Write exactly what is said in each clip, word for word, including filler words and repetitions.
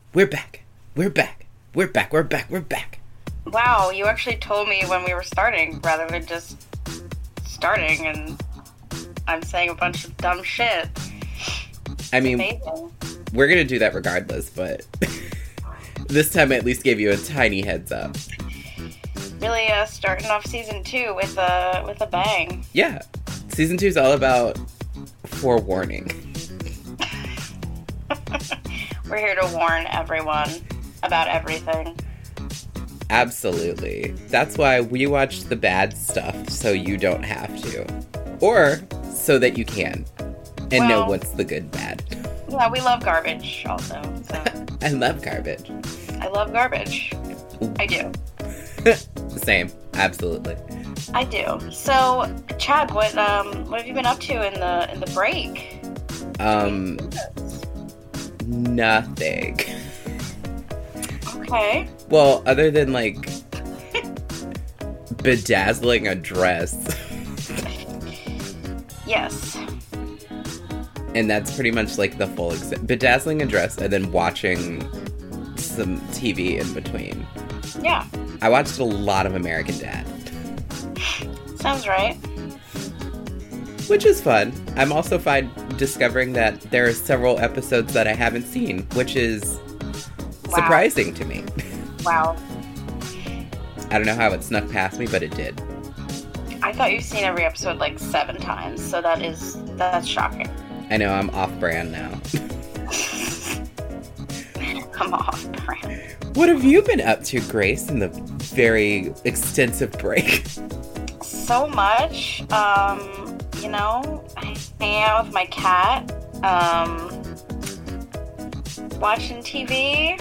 We're back. We're back. We're back. We're back. We're back. Wow, you actually told me when we were starting rather than just starting and I'm saying a bunch of dumb shit. I It's mean, amazing. we're going to do that regardless, but this time I at least gave you a tiny heads up. Really uh, starting off season two with a, with a bang. Yeah. Season two is all about forewarning. We're here to warn everyone about everything. Absolutely. That's why we watch the bad stuff, so you don't have to. Or so that you can. And know Well- what's the good bad. Yeah, we love garbage also. So I love garbage. I love garbage. I do. Same. Absolutely. I do. So, Chad, what um what have you been up to in the in the break? Um, nothing. Okay. Well, other than, like, bedazzling a dress. Yes. And that's pretty much, like, the full extent. Bedazzling a dress and then watching some T V in between. Yeah. I watched a lot of American Dad. Sounds right. Which is fun. I'm also fine discovering that there are several episodes that I haven't seen, which is Wow. surprising to me. Wow. I don't know how it snuck past me, but it did. I thought you've seen every episode like seven times, so that is that's shocking. I know, I'm off-brand now. I'm off brand. What have you been up to, Grace, in the very extensive break? So much. Um, you know, hanging out with my cat. Um, watching T V.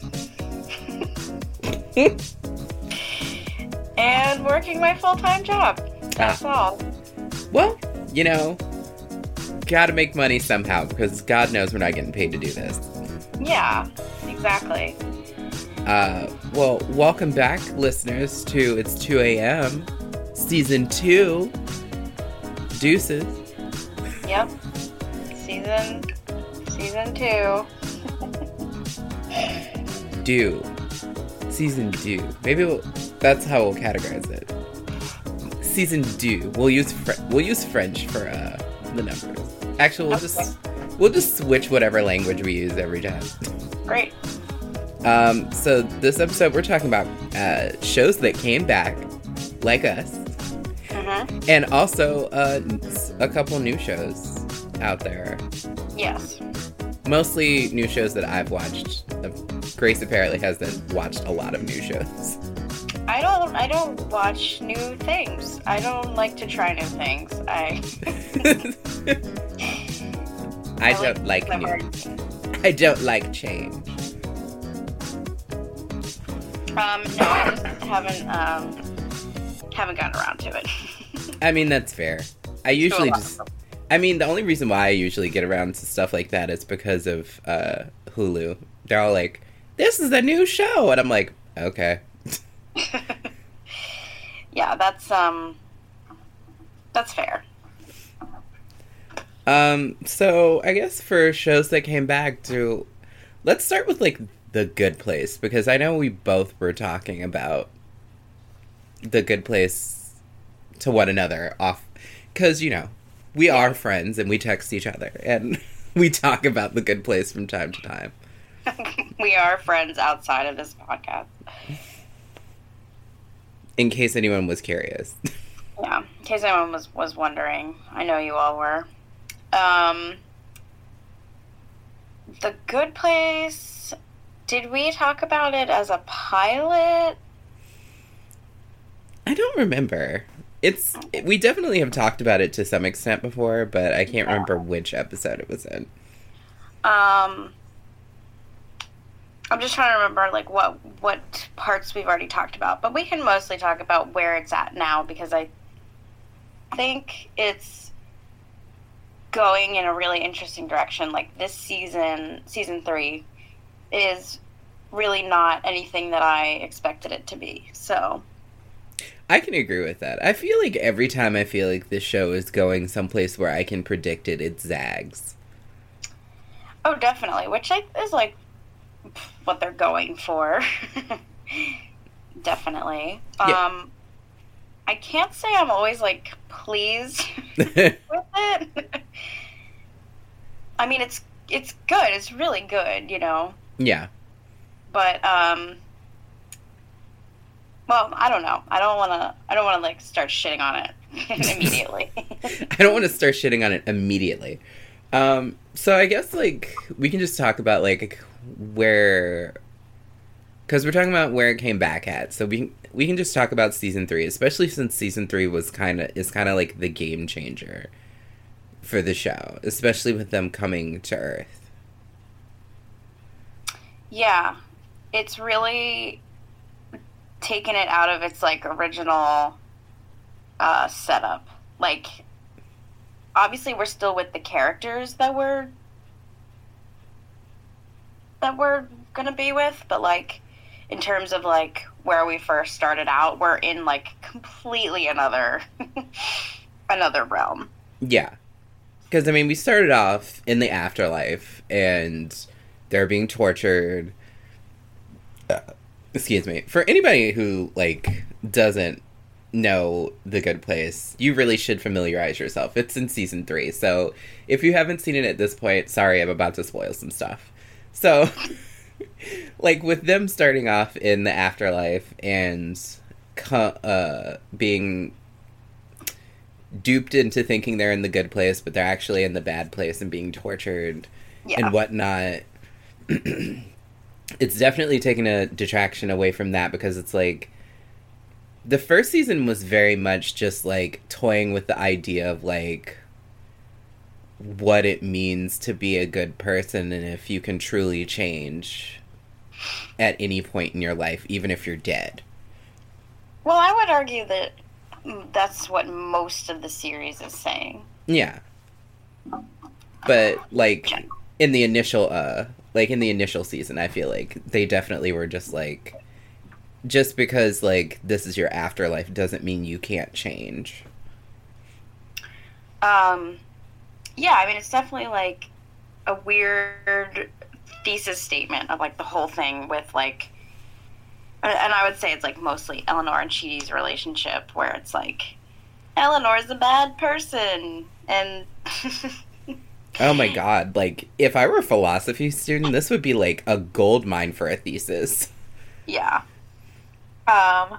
And working my full-time job. That's all. Well, you know, gotta make money somehow, because God knows we're not getting paid to do this. Yeah, exactly. Uh, well, welcome back, listeners, to It's two a.m. Season two. Deuces. Yep. Season, season two. Do. Season do. Maybe we'll, that's how we'll categorize it. Season do. We'll use Fre- we'll use French for uh, the numbers. Actually, we'll just we'll just switch whatever language we use every time. Great. Um, so this episode we're talking about uh, shows that came back, like us, Mm-hmm. and also uh, a couple new shows out there. Yes. Mostly new shows that I've watched. Grace apparently hasn't watched a lot of new shows. I don't. I don't watch new things. I don't like to try new things. I. I don't like the new. hard- I don't like change. Um. No, I just haven't. Um. Haven't gotten around to it. I mean, that's fair. I usually lot. just... I mean, the only reason why I usually get around to stuff like that is because of uh, Hulu. They're all like, this is a new show! And I'm like, okay. Yeah, that's um. That's fair. Um, so I guess for shows that came back to... Let's start with, like, The Good Place, because I know we both were talking about The Good Place to one another off... Because, you know, we Yeah. are friends and we text each other, and we talk about The Good Place from time to time. We are friends outside of this podcast. In case anyone was curious. Yeah, in case anyone was was wondering, I know you all were. Um, The Good Place. Did we talk about it as a pilot? I don't remember. It's we definitely have talked about it to some extent before, but I can't Yeah. remember which episode it was in. Um, I'm just trying to remember like what what parts we've already talked about, but we can mostly talk about where it's at now because I think it's going in a really interesting direction. Like this season, season three, is really not anything that I expected it to be. So I can agree with that. I feel like every time I feel like this show is going someplace where I can predict it, it zags. oh, definitely, which I, is like what they're going for. Definitely. Yeah. Um, I can't say I'm always like pleased with it. I mean, it's it's good. It's really good, you know. Yeah. But um, well, I don't know. I don't want to. I don't want to like start shitting on it immediately. I don't want to start shitting on it immediately. Um, so I guess like we can just talk about like where, because we're talking about where it came back at. So we can, we can just talk about season three, especially since season three was kind of is kind of like the game changer for the show, especially with them coming to Earth. Yeah, it's really taken it out of its like original uh, setup. Like, obviously, we're still with the characters that we're that we're gonna be with, but like in terms of like where we first started out, we're in like completely another another realm. Yeah, because I mean, we started off in the afterlife, and they're being tortured. Uh, excuse me. For anybody who like doesn't know The Good Place, you really should familiarize yourself. It's in season three, so if you haven't seen it at this point, sorry, I'm about to spoil some stuff. So, like, with them starting off in the afterlife and uh, being duped into thinking they're in the good place, but they're actually in the bad place and being tortured Yeah. and whatnot, it's definitely taken a detraction away from that, because it's like the first season was very much just like toying with the idea of like what it means to be a good person, and if you can truly change at any point in your life, even if you're dead. Well, I would argue that that's what most of the series is saying. Yeah. But like in the initial uh like in the initial season, I feel like they definitely were just like, just because like this is your afterlife doesn't mean you can't change. Um yeah, I mean, it's definitely like a weird thesis statement of like the whole thing with like, and I would say it's like mostly Eleanor and Chidi's relationship, where it's like Eleanor's a bad person, and oh my god, like if I were a philosophy student, this would be like a gold mine for a thesis. Yeah. Um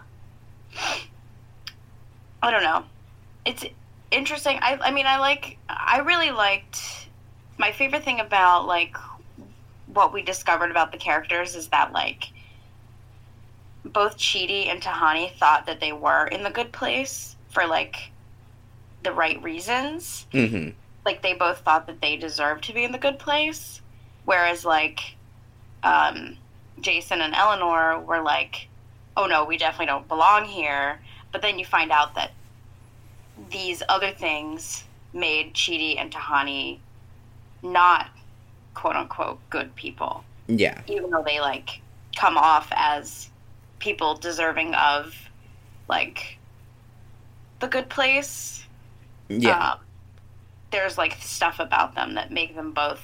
I don't know. It's interesting. I I mean, I like I really liked, my favorite thing about like what we discovered about the characters is that like both Chidi and Tahani thought that they were in the good place for like the right reasons. Mm-hmm. Like they both thought that they deserved to be in the good place, whereas like um, Jason and Eleanor were like, oh no, we definitely don't belong here. But then you find out that these other things made Chidi and Tahani not quote unquote good people. Yeah. Even though they like come off as people deserving of like the good place. Yeah. Um, there's like stuff about them that make them both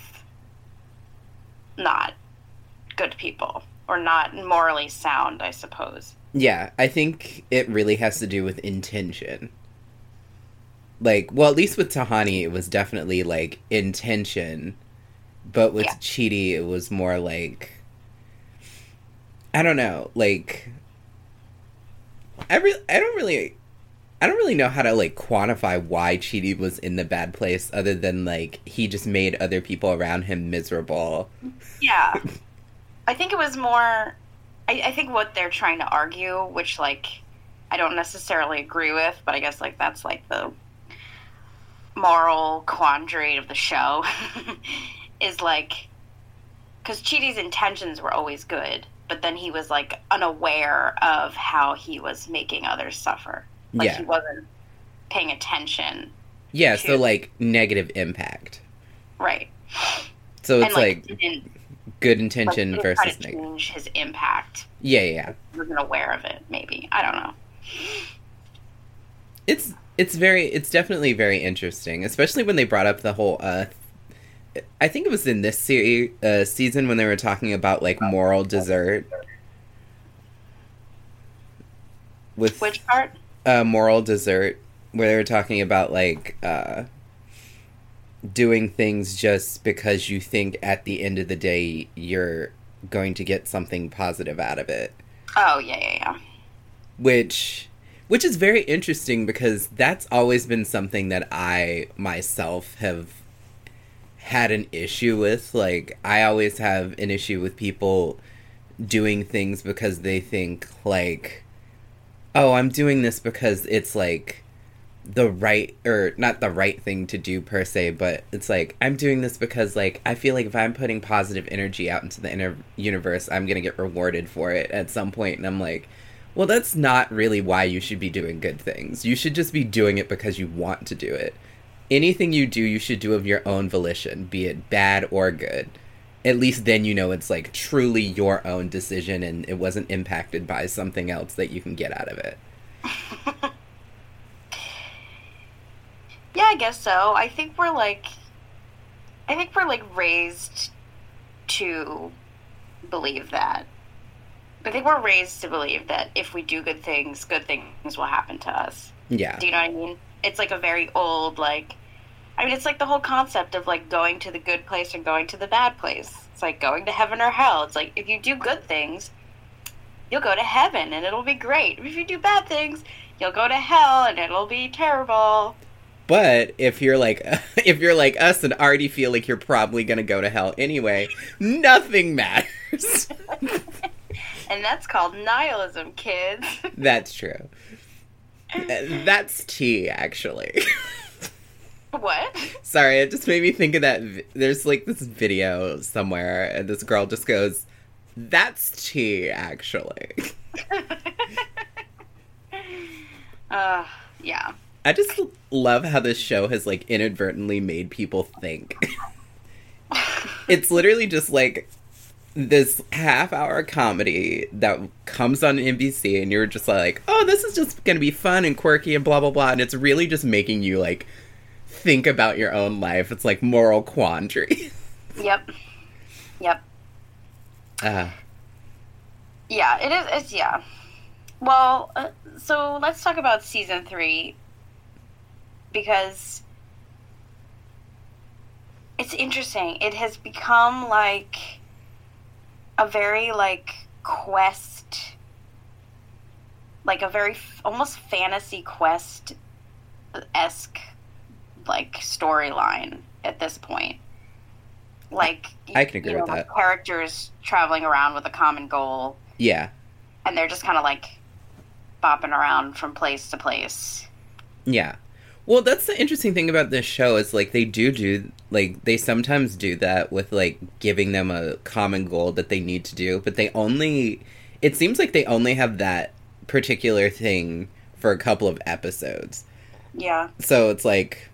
not good people, or not morally sound, I suppose. Yeah, I think it really has to do with intention. Like, well, at least with Tahani, it was definitely like intention, but with Yeah. Chidi, it was more like, I don't know, like I re- I don't really I don't really know how to like quantify why Chidi was in the bad place, other than like he just made other people around him miserable. Yeah. I think it was more, I, I think what they're trying to argue, which like I don't necessarily agree with, but I guess like that's like the moral quandary of the show, is like, because Chidi's intentions were always good, but then he was like unaware of how he was making others suffer. Like Yeah. he wasn't paying attention. Yeah, to- so like negative impact. Right. So it's and like, like, didn't, good like, intention didn't try versus to negative. change his impact. Yeah, yeah, yeah. He wasn't aware of it, maybe. I don't know. It's it's very it's definitely very interesting, especially when they brought up the whole uh I think it was in this se- uh, season when they were talking about, like, moral desert. With Which part? Uh, moral desert, where they were talking about, like, uh, doing things just because you think at the end of the day you're going to get something positive out of it. Oh, yeah, yeah, yeah. Which... Which is very interesting because that's always been something that I, myself, have had an issue with. Like, I always have an issue with people doing things because they think, like, oh, I'm doing this because it's, like, the right, or not the right thing to do per se, but it's like, I'm doing this because, like, I feel like if I'm putting positive energy out into the inner universe, I'm gonna get rewarded for it at some point. And I'm like, well, that's not really why you should be doing good things. You should just be doing it because you want to do it. Anything you do, you should do of your own volition, be it bad or good. At least then you know it's, like, truly your own decision and it wasn't impacted by something else that you can get out of it. Yeah, I guess so. I think we're, like... I think we're, like, raised to believe that. I think we're raised to believe that if we do good things, good things will happen to us. Yeah. Do you know what I mean? It's like a very old, like... I mean, it's like the whole concept of, like, going to the good place or going to the bad place. It's like going to heaven or hell. It's like, if you do good things, you'll go to heaven and it'll be great. If you do bad things, you'll go to hell and it'll be terrible. But if you're like if you're like us and already feel like you're probably gonna go to hell anyway, nothing matters. And that's called nihilism, kids. That's true. That's tea, actually. What? Sorry, it just made me think of that. Vi- There's like this video somewhere, and this girl just goes, "That's tea, actually." uh, yeah. I just love how this show has, like, inadvertently made people think. It's literally just, like, this half-hour comedy that comes on N B C, and you're just like, oh, this is just gonna be fun and quirky and blah, blah, blah, and it's really just making you, like, think about your own life. It's, like, moral quandary. Yep. Yep. Uh, yeah, it is, it's, yeah. Well, uh, so let's talk about season three. Because it's interesting. It has become, like, a very, like, quest, like a very f- almost fantasy quest-esque, like, storyline at this point. Like, I can agree you know, with that. Characters traveling around with a common goal. Yeah. And they're just kind of, like, bopping around from place to place. Yeah. Well, that's the interesting thing about this show is, like, they do do, like, they sometimes do that with, like, giving them a common goal that they need to do, but they only, it seems like they only have that particular thing for a couple of episodes. Yeah. So it's like,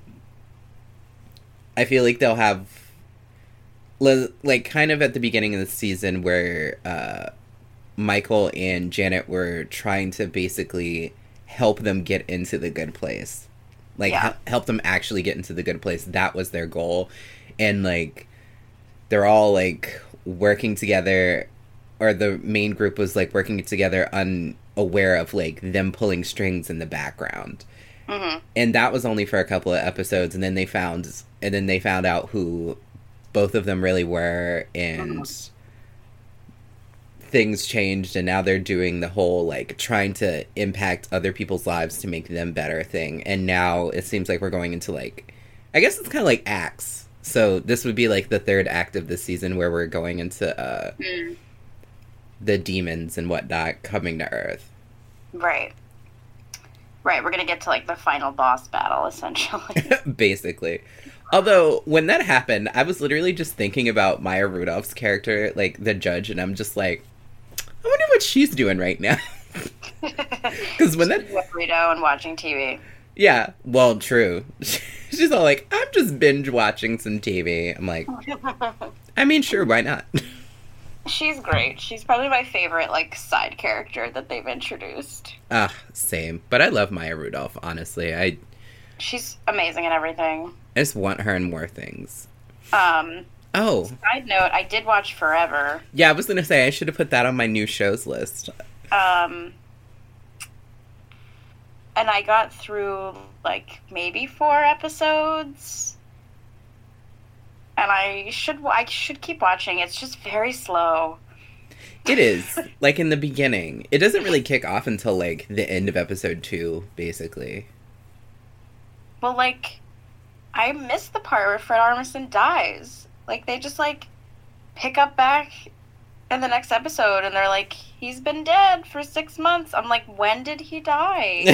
I feel like they'll have, like, kind of at the beginning of the season where uh, Michael and Janet were trying to basically help them get into the good place. Like, yeah. h- help them actually get into the good place. That was their goal. And, like, they're all, like, working together, or the main group was, like, working together unaware of, like, them pulling strings in the background. Mm-hmm. And that was only for a couple of episodes, and then they found, and then they found out who both of them really were, and mm-hmm. things changed, and now they're doing the whole, like, trying to impact other people's lives to make them better thing. And now it seems like we're going into, like, I guess it's kind of like acts. So this would be, like, the third act of this season where we're going into uh, mm. the demons and whatnot coming to Earth. Right. Right, we're going to get to, like, the final boss battle, essentially. Basically. Although, when that happened, I was literally just thinking about Maya Rudolph's character, like, the judge, and I'm just like, I wonder what she's doing right now. Because when that... burrito and watching T V. Yeah, well, true. She's all like, I'm just binge watching some T V. I'm like, I mean, sure, why not? She's great. She's probably my favorite, like, side character that they've introduced. Ah, same. But I love Maya Rudolph, honestly. I. She's amazing at everything. I just want her in more things. Um, Oh. Side note, I did watch Forever. Yeah, I was going to say, I should have put that on my new shows list. Um, and I got through, like, maybe four episodes. And I should, I should keep watching. It's just very slow. It is. Like, in the beginning. It doesn't really kick off until, like, the end of episode two, basically. Well, like, I missed the part where Fred Armisen dies. Like, they just, like, pick up back in the next episode, and they're like, he's been dead for six months. I'm like, when did he die?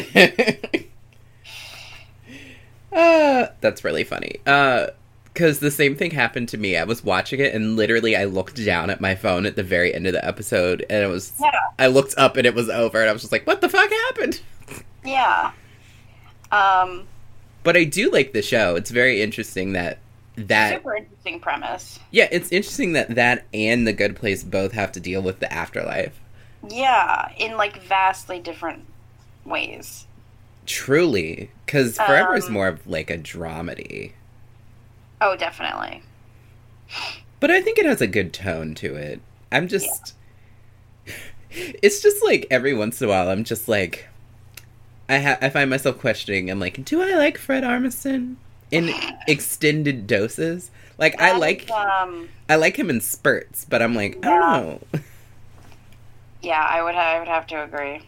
uh, that's really funny. Uh, because the same thing happened to me. I was watching it, and literally I looked down at my phone at the very end of the episode, and it was... Yeah. I looked up, and it was over, and I was just like, what the fuck happened? Yeah. Um... But I do like the show. It's very interesting that that super interesting premise. Yeah, it's interesting that that and The Good Place both have to deal with the afterlife. Yeah, in like vastly different ways. Truly, because Forever um, is more of like a dramedy. Oh, definitely. But I think it has a good tone to it. I'm just... Yeah. It's just like every once in a while I'm just like... I ha- I find myself questioning. I'm like, do I like Fred Armisen in extended doses? Like, I like um, I like him in spurts, but I'm like, yeah. I don't know. Yeah, I would ha- I would have to agree.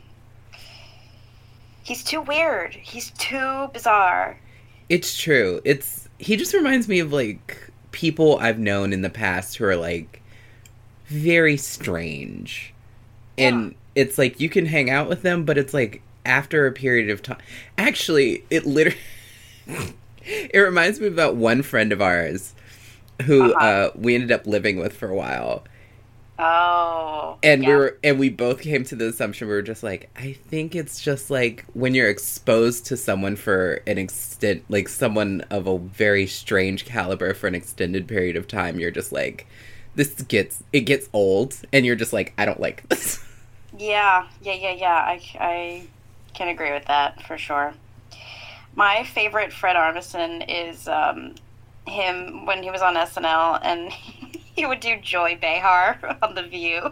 He's too weird. He's too bizarre. It's true. It's he just reminds me of like people I've known in the past who are like very strange, yeah. And it's like you can hang out with them, but it's like. After a period of time... Actually, it literally... it reminds me about one friend of ours who uh-huh. uh, we ended up living with for a while. Oh. And yeah. we were, and we both came to the assumption, we were just like, I think it's just like when you're exposed to someone for an extent, like someone of a very strange caliber for an extended period of time, you're just like, this gets, it gets old, and you're just like, I don't like this. Yeah, yeah, yeah, yeah. I, I can agree with that for sure. My favorite Fred Armisen is um, him when he was on S N L and he would do Joy Behar on The View.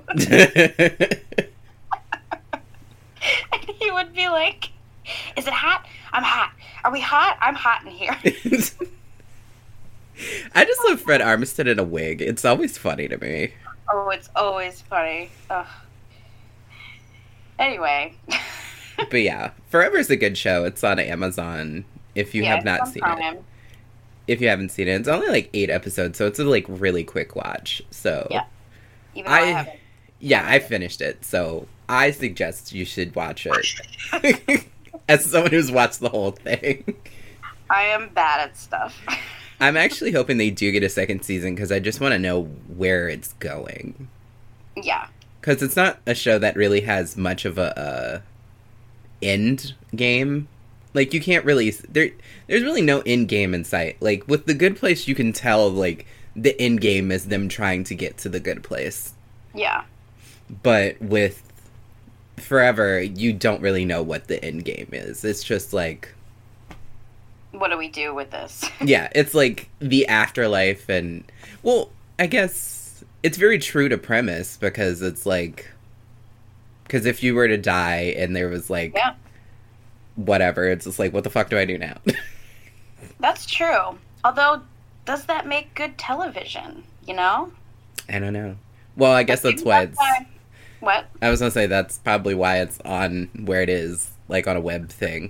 And he would be like, is it hot? I'm hot. Are we hot? I'm hot in here. I just love Fred Armisen in a wig. It's always funny to me. Oh, it's always funny. Ugh. Anyway. But yeah, Forever's a good show. It's on Amazon if you yeah, have not seen time. it. If you haven't seen it, it's only like eight episodes, so it's a like really quick watch. So yeah, even though I, I haven't. Yeah, I finished it, so I suggest you should watch it. As someone who's watched the whole thing, I am bad at stuff. I'm actually hoping they do get a second season because I just want to know where it's going. Yeah. Because it's not a show that really has much of a uh, end game. Like, you can't really... there. There's really no end game in sight. Like, with The Good Place, you can tell, like, the end game is them trying to get to the good place. Yeah. But with Forever, you don't really know what the end game is. It's just, like... what do we do with this? Yeah, it's, like, the afterlife and... Well, I guess... it's very true to premise because it's like, because if you were to die and there was like, yeah. whatever, it's just like, what the fuck do I do now? That's true. Although, does that make good television? You know? I don't know. Well, I guess that's why it's. Why. What? I was gonna say that's probably why it's on where it is, like on a web thing.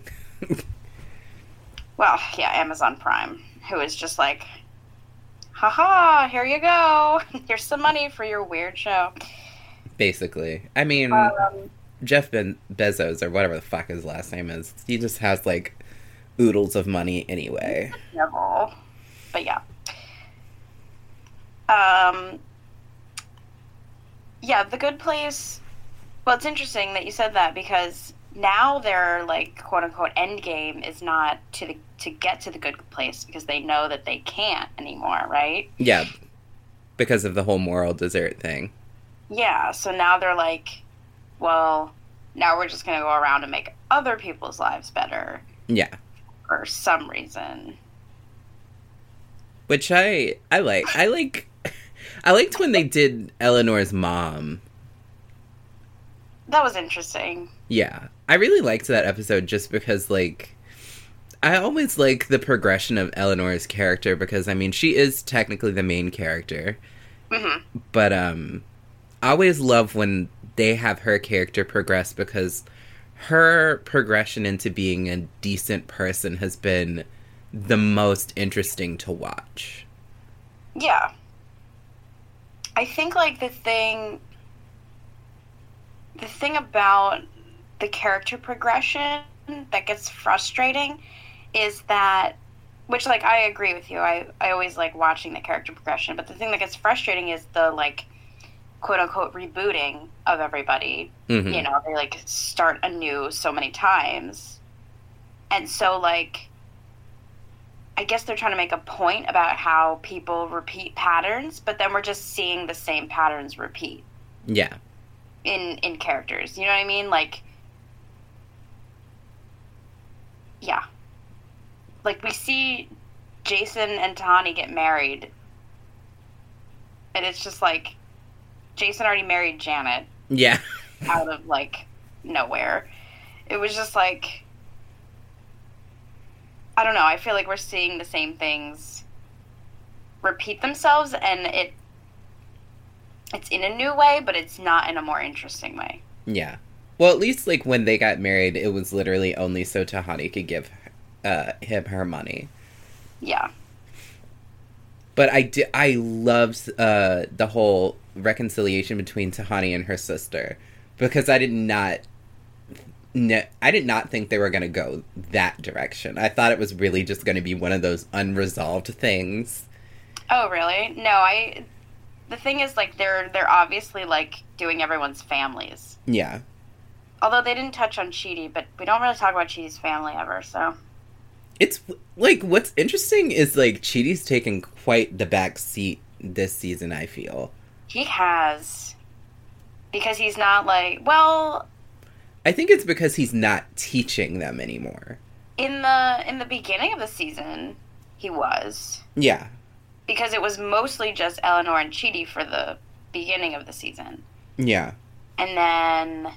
Well, yeah, Amazon Prime, who is just like, haha, here you go. Here's some money for your weird show. Basically. I mean, um, Jeff ben- Bezos, or whatever the fuck his last name is, he just has, like, oodles of money anyway. Devil. But yeah. Um, yeah, The Good Place. Well, it's interesting that you said that because now their, like, quote-unquote end game is not to the to get to the good place because they know that they can't anymore, right? Yeah, because of the whole moral dessert thing. Yeah, so now they're like, well, now we're just going to go around and make other people's lives better. Yeah. For some reason. Which I I like. I like I liked when they did Eleanor's mom. That was interesting. Yeah. I really liked that episode just because, like, I always like the progression of Eleanor's character because, I mean, she is technically the main character. Mm-hmm. But, um, I always love when they have her character progress because her progression into being a decent person has been the most interesting to watch. Yeah. I think, like, the thing... The thing about the character progression that gets frustrating is that... Which, like, I agree with you. I, I always like watching the character progression. But the thing that gets frustrating is the, like, quote-unquote rebooting of everybody. Mm-hmm. You know, they, like, start anew so many times. And so, like... I guess they're trying to make a point about how people repeat patterns, but then we're just seeing the same patterns repeat. Yeah. In in characters. You know what I mean? Like, yeah. Like, we see Jason and Tahani get married, and it's just like, Jason already married Janet. Yeah. Out of, like, nowhere. It was just like... I don't know, I feel like we're seeing the same things repeat themselves, and it it's in a new way, but it's not in a more interesting way. Yeah. Well, at least, like, when they got married, it was literally only so Tahani could give uh, him her money. Yeah. But I, di- I loved uh, the whole reconciliation between Tahani and her sister, because I did not... No, I did not think they were going to go that direction. I thought it was really just going to be one of those unresolved things. Oh, really? No, I... The thing is, like, they're they're obviously, like, doing everyone's families. Yeah. Although they didn't touch on Chidi, but we don't really talk about Chidi's family ever, so... It's, like, what's interesting is, like, Chidi's taken quite the back seat this season, I feel. He has. Because he's not, like... Well... I think it's because he's not teaching them anymore. In the in the beginning of the season, he was. Yeah. Because it was mostly just Eleanor and Chidi for the beginning of the season. Yeah. And then,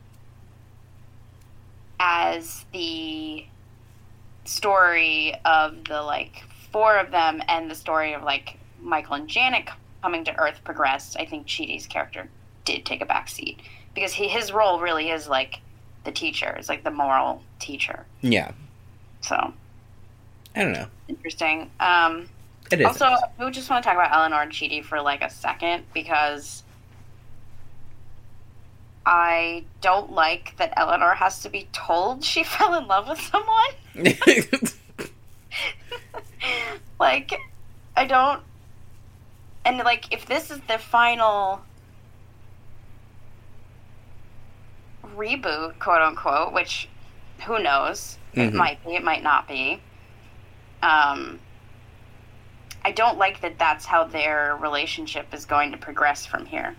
as the story of the, like, four of them and the story of, like, Michael and Janet coming to Earth progressed, I think Chidi's character did take a back seat. Because he, his role really is, like, the teacher. It's like the moral teacher. Yeah. So. I don't know. Interesting. Um, it is. Also, we just want to talk about Eleanor and Chidi for, like, a second, because I don't like that Eleanor has to be told she fell in love with someone. Like, I don't... And, like, if this is the final... reboot, quote unquote, which who knows? Mm-hmm. It might be, it might not be. Um, I don't like that that's how their relationship is going to progress from here.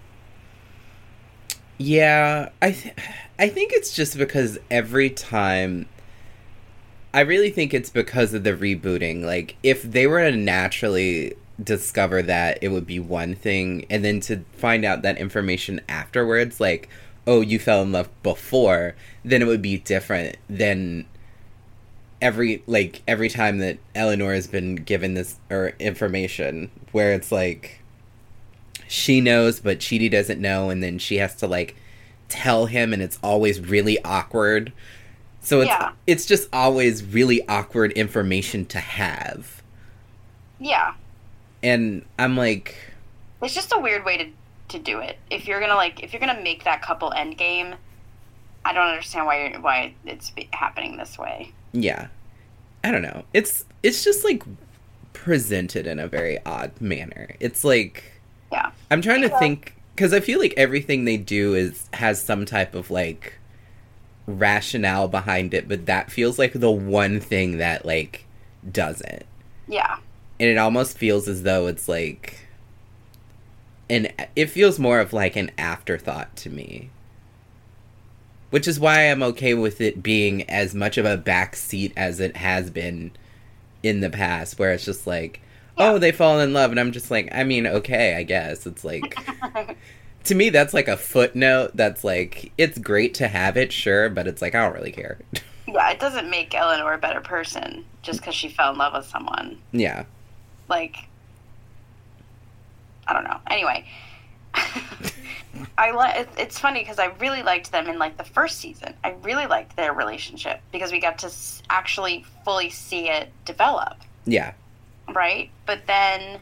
Yeah, I th- I think it's just because every time... I really think it's because of the rebooting. Like, if they were to naturally discover that, it would be one thing, and then to find out that information afterwards, like... oh, you fell in love before, then it would be different than every, like, every time that Eleanor has been given this, or information, where it's, like, she knows, but Chidi doesn't know, and then she has to, like, tell him, and it's always really awkward. So it's, yeah. It's just always really awkward information to have. Yeah. And I'm, like... It's just a weird way to to do it. If you're gonna like, if you're gonna make that couple endgame, I don't understand why you're, why it's happening this way. Yeah, I don't know. It's it's just like presented in a very odd manner. It's like, yeah, I'm trying to yeah. think, because I feel like everything they do is has some type of like rationale behind it, but that feels like the one thing that like doesn't. Yeah, and it almost feels as though it's like. And it feels more of, like, an afterthought to me. Which is why I'm okay with it being as much of a backseat as it has been in the past. Where it's just like, Yeah. oh, they fall in love. And I'm just like, I mean, okay, I guess. It's like, to me, that's like a footnote that's like, it's great to have it, sure, but it's like, I don't really care. Yeah, it doesn't make Eleanor a better person just because she fell in love with someone. Yeah. Like, I don't know. Anyway, I li- it, it's funny because I really liked them in like the first season. I really liked their relationship because we got to s- actually fully see it develop. Yeah. Right? But then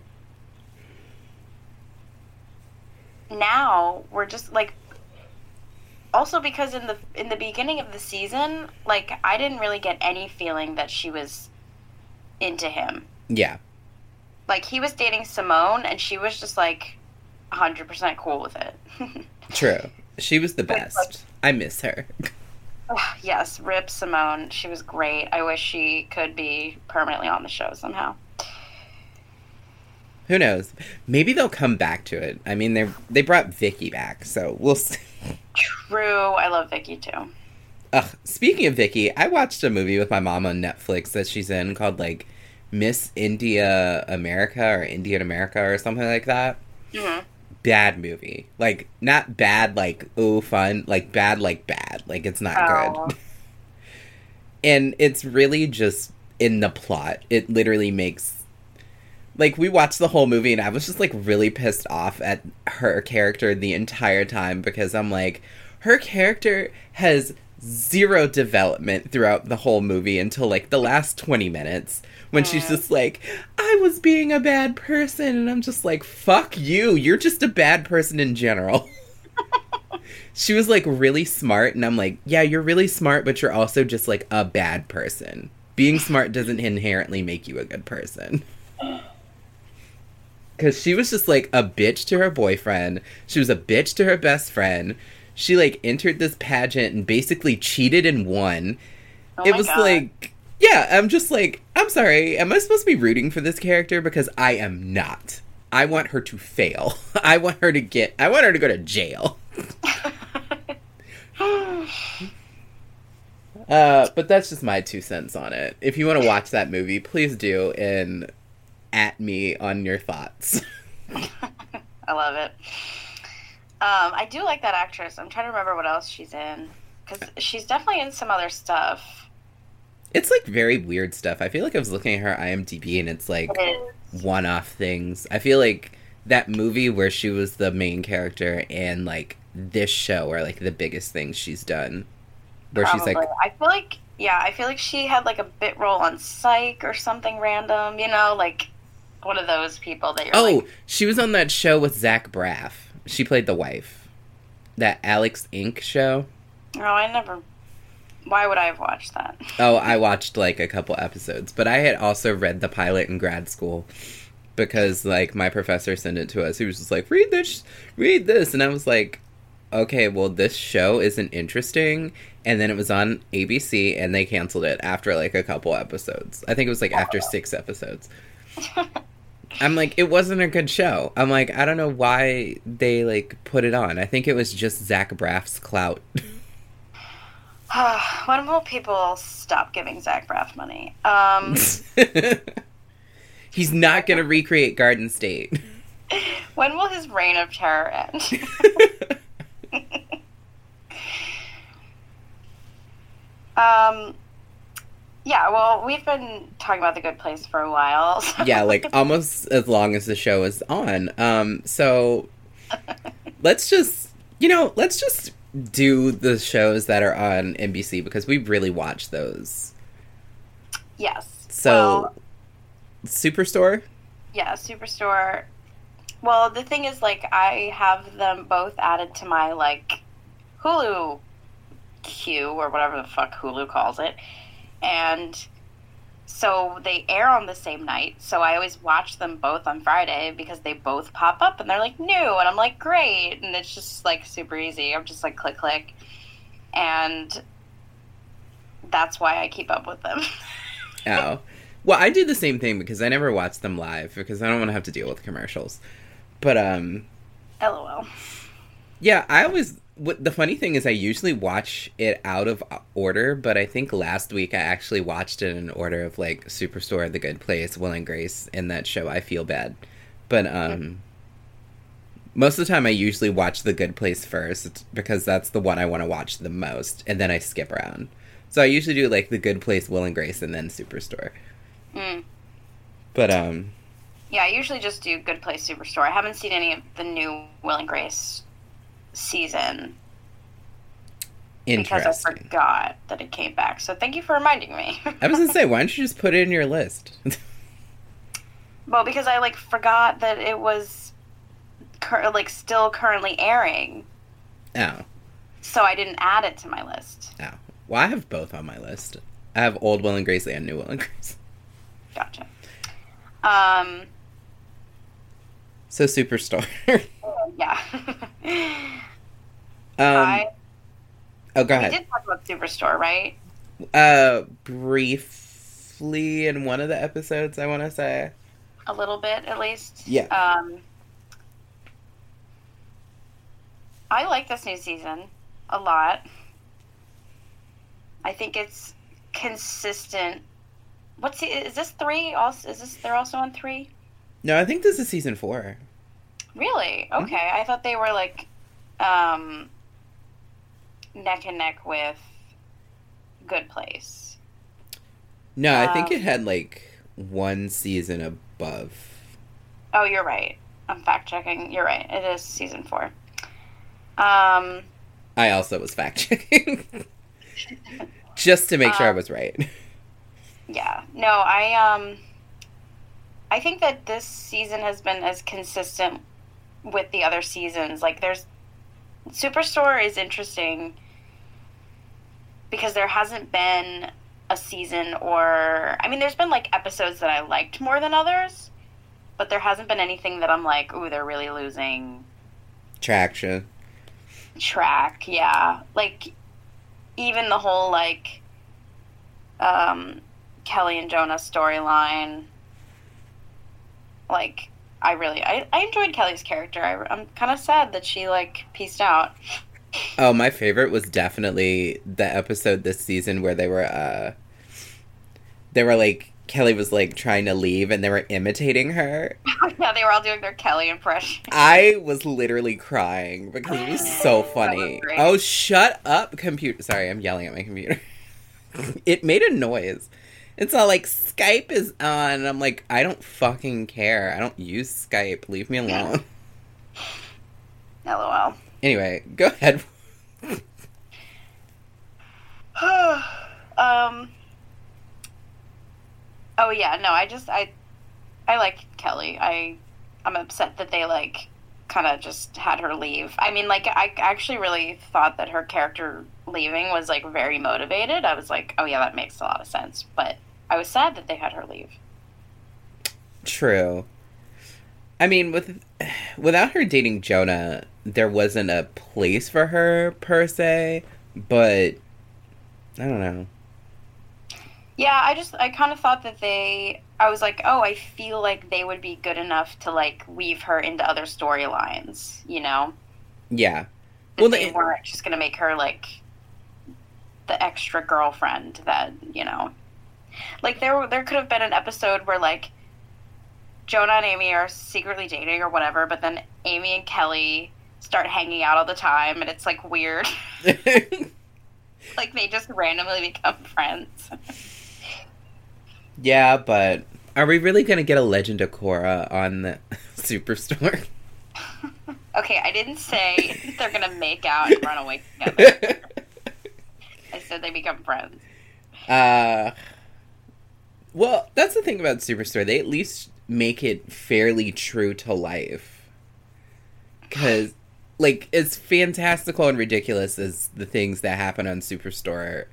now we're just like, also because in the in the beginning of the season, like I didn't really get any feeling that she was into him. Yeah. Like, he was dating Simone, and she was just, like, one hundred percent cool with it. True. She was the best. Like, I miss her. oh, yes, rip Simone. She was great. I wish she could be permanently on the show somehow. Who knows? Maybe they'll come back to it. I mean, they they brought Vicky back, so we'll see. True. I love Vicky, too. Ugh, speaking of Vicky, I watched a movie with my mom on Netflix that she's in called, like, Miss India America or Indian America or something like that. Mm-hmm. Bad movie. Like, not bad like, ooh, fun. Like, bad like bad. Like, it's not Oh. good. And it's really just in the plot. It literally makes... Like, we watched the whole movie and I was just, like, really pissed off at her character the entire time because I'm like, her character has zero development throughout the whole movie until, like, the last twenty minutes. When mm. she's just like, I was being a bad person. And I'm just like, fuck you. You're just a bad person in general. She was, like, really smart. And I'm like, yeah, you're really smart, but you're also just, like, a bad person. Being smart doesn't inherently make you a good person. Because she was just, like, a bitch to her boyfriend. She was a bitch to her best friend. She, like, entered this pageant and basically cheated and won. Oh it my was, God. like... Yeah, I'm just like, I'm sorry, am I supposed to be rooting for this character? Because I am not. I want her to fail. I want her to get, I want her to go to jail. uh, but that's just my two cents on it. If you want to watch that movie, please do, and at me on your thoughts. I love it. Um, I do like that actress. I'm trying to remember what else she's in. Because she's definitely in some other stuff. It's, like, very weird stuff. I feel like I was looking at her IMDb, and it's, like, It one-off things. I feel like that movie where she was the main character and, like, this show are, like, the biggest things she's done. Where Probably. she's, like... I feel like, yeah, I feel like she had, like, a bit role on Psych or something random, you know? Like, one of those people that you're Oh, like... she was on that show with Zach Braff. She played the wife. That Alex Inc show. Oh, I never... Why would I have watched that? Oh, I watched, like, a couple episodes. But I had also read the pilot in grad school. Because, like, my professor sent it to us. He was just like, read this, read this. And I was like, okay, well, this show isn't interesting. And then it was on A B C, and they canceled it after, like, a couple episodes. I think it was, like, after six episodes. I'm like, it wasn't a good show. I'm like, I don't know why they, like, put it on. I think it was just Zach Braff's clout. When will people stop giving Zach Braff money? Um, He's not going to recreate Garden State. when will his reign of terror end? um, yeah, well, we've been talking about The Good Place for a while. So. Yeah, like, almost as long as the show is on. Um, so, let's just, you know, let's just... do the shows that are on N B C because we really watch those. Yes. So, well, Superstore? Yeah, Superstore. Well, the thing is, like, I have them both added to my, like, Hulu queue or whatever the fuck Hulu calls it. And so they air on the same night. So I always watch them both on Friday because they both pop up and they're like new. And I'm like, great. And it's just like super easy. I'm just like click, click. And that's why I keep up with them. Oh. Well, I do the same thing because I never watch them live because I don't want to have to deal with commercials. But, um... LOL. Yeah, I always. What the funny thing is, I usually watch it out of order, but I think last week I actually watched it in order of like Superstore, The Good Place, Will and Grace, in that show. I Feel Bad, but um, most of the time I usually watch The Good Place first because that's the one I want to watch the most, and then I skip around. So I usually do like The Good Place, Will and Grace, and then Superstore. Mm. But um, yeah, I usually just do Good Place, Superstore. I haven't seen any of the new Will and Grace season because I forgot that it came back. So thank you for reminding me. I was gonna say, why don't you just put it in your list? Well, because I like forgot that it was cur- like still currently airing. Oh. So I didn't add it to my list. Oh. Well, I have both on my list. I have old Will and Grace and new Will and Grace. Gotcha. Um. So Superstore. Yeah. um. I, oh, go ahead. We did talk about Superstore, right? Uh, briefly in one of the episodes, I want to say. A little bit, at least. Yeah. Um. I like this new season a lot. I think it's consistent. What's the, is this three? Also, is this they're also on three? No, I think this is season four. Really? Okay, mm-hmm. I thought they were like um, neck and neck with Good Place. No, um, I think it had like one season above. Oh, you're right. I'm fact checking. You're right. It is season four. Um, I also was fact checking. Just to make sure um, I was right. Yeah. No, I um I think that this season has been as consistent with the other seasons. Like there's Superstore is interesting because there hasn't been a season or I mean there's been like episodes that I liked more than others, but there hasn't been anything that I'm like, ooh, they're really losing traction. Track, yeah. Like even the whole like um Kelly and Jonah storyline, like I really I, I enjoyed Kelly's character. I, I'm kind of sad that she like pieced out. Oh, my favorite was definitely the episode this season where they were uh they were like Kelly was like trying to leave and they were imitating her. Yeah, they were all doing their Kelly impression. I was literally crying because it was so funny. Was oh, shut up, computer. Sorry, I'm yelling at my computer. It made a noise. It's all like, Skype is on. And I'm like, I don't fucking care. I don't use Skype. Leave me alone. LOL. Anyway, go ahead. um... Oh yeah, no, I just I I like Kelly. I I'm upset that they like kind of just had her leave. I mean, like I actually really thought that her character leaving was like very motivated. I was like, "Oh yeah, that makes a lot of sense." But I was sad that they had her leave. True. I mean, with without her dating Jonah, there wasn't a place for her per se, but I don't know. Yeah, I just, I kind of thought that they, I was like, oh, I feel like they would be good enough to, like, weave her into other storylines, you know? Yeah. That well, they, they weren't just going to make her, like, the extra girlfriend that, you know. Like, there there could have been an episode where, like, Jonah and Amy are secretly dating or whatever, but then Amy and Kelly start hanging out all the time, and it's, like, weird. Like, they just randomly become friends. Yeah, but are we really going to get a Legend of Korra on the Superstore? Okay, I didn't say they're going to make out and run away together. I said they become friends. Uh, well, that's the thing about Superstore. They at least make it fairly true to life. Because, like, as fantastical and ridiculous as the things that happen on Superstore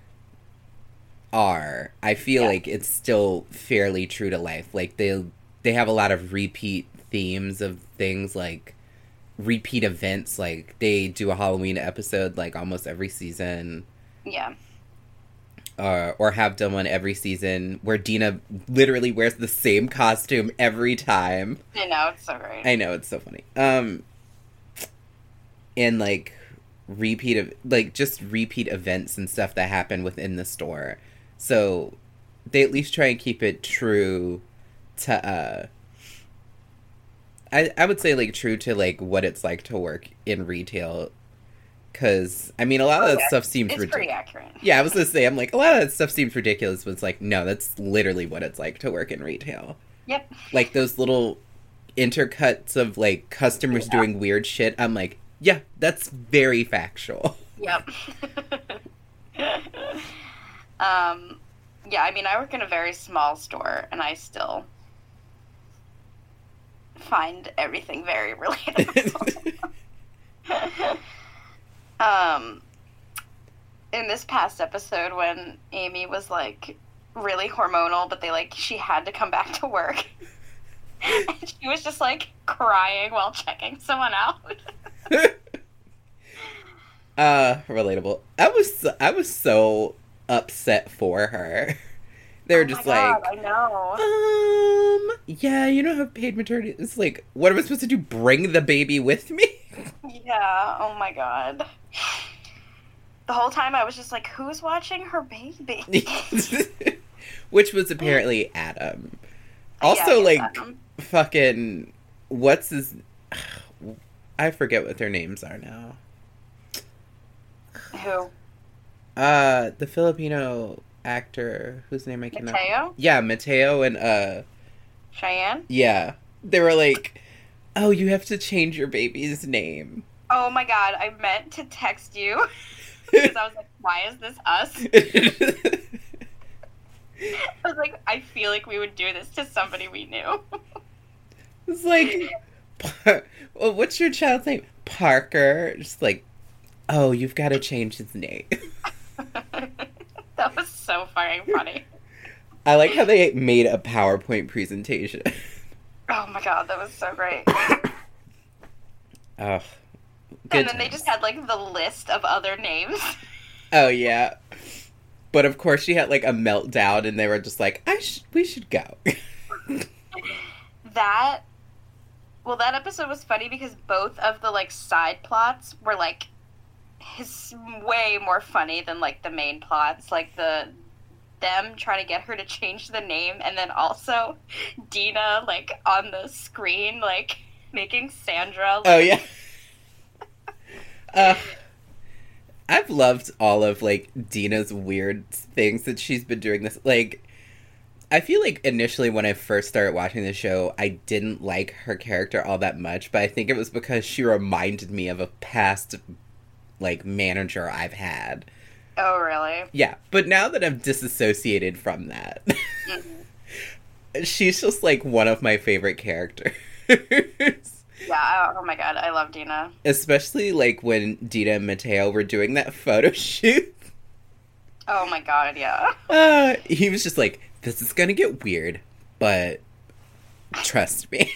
are, I feel yeah. like it's still fairly true to life. Like, they they have a lot of repeat themes of things, like repeat events. Like, they do a Halloween episode, like, almost every season. Yeah. Uh, or have done one every season where Dina literally wears the same costume every time. I know, it's so great. I know, it's so funny. Um, and like repeat of like just repeat events and stuff that happen within the store. So they at least try and keep it true to uh I I would say like true to like what it's like to work in retail. Because, I mean, a lot of Oh, that yeah. stuff seems It's ridiculous. pretty accurate. Yeah, I was going to say, I'm like, a lot of that stuff seems ridiculous, but it's like, no, that's literally what it's like to work in retail. Yep. Like, those little intercuts of, like, customers Yeah. doing weird shit, I'm like, yeah, that's very factual. Yep. um, yeah, I mean, I work in a very small store, and I still find everything very relatable. um, in this past episode, when Amy was like really hormonal, but they like she had to come back to work, and she was just like crying while checking someone out. uh, relatable. I was I was so upset for her. They were Oh just my God, like, I know. um, yeah, you don't have paid maternity. It's like, what am I supposed to do? Bring the baby with me? Yeah, oh my God. The whole time I was just like, who's watching her baby? Which was apparently Adam. Yeah, Also, it's like, Adam. fucking, what's his, I forget what their names are now. Who? Uh, the Filipino actor, whose name I cannot... Mateo? Yeah, Mateo and, uh, Cheyenne? yeah. They were like, oh, you have to change your baby's name. Oh my God, I meant to text you. Because I was like, why is this us? I was like, I feel like we would do this to somebody we knew. It's like, Par- well, what's your child's name? Parker. Just like, oh, you've got to change his name. That was so fucking funny. I like how they made a PowerPoint presentation. Oh my God, that was so great. Oh, And then they just had like the list of other names. Oh yeah, but of course she had like a meltdown, and they were just like, "I sh- we should go." That, well, that episode was funny because both of the like side plots were like his way more funny than like the main plots, like the them trying to get her to change the name, and then also Dina like on the screen like making Sandra. Like, Oh yeah. uh, I've loved all of like Dina's weird things that she's been doing. This like, I feel like initially when I first started watching the show, I didn't like her character all that much, but I think it was because she reminded me of a past like manager I've had. Oh really? Yeah, but now that I'm disassociated from that, Mm-hmm. she's just like one of my favorite characters. Yeah. Oh my God, I love Dina. Especially like when Dina and Mateo were doing that photo shoot. Oh my God, yeah. Uh, he was just like, this is gonna get weird, but trust me.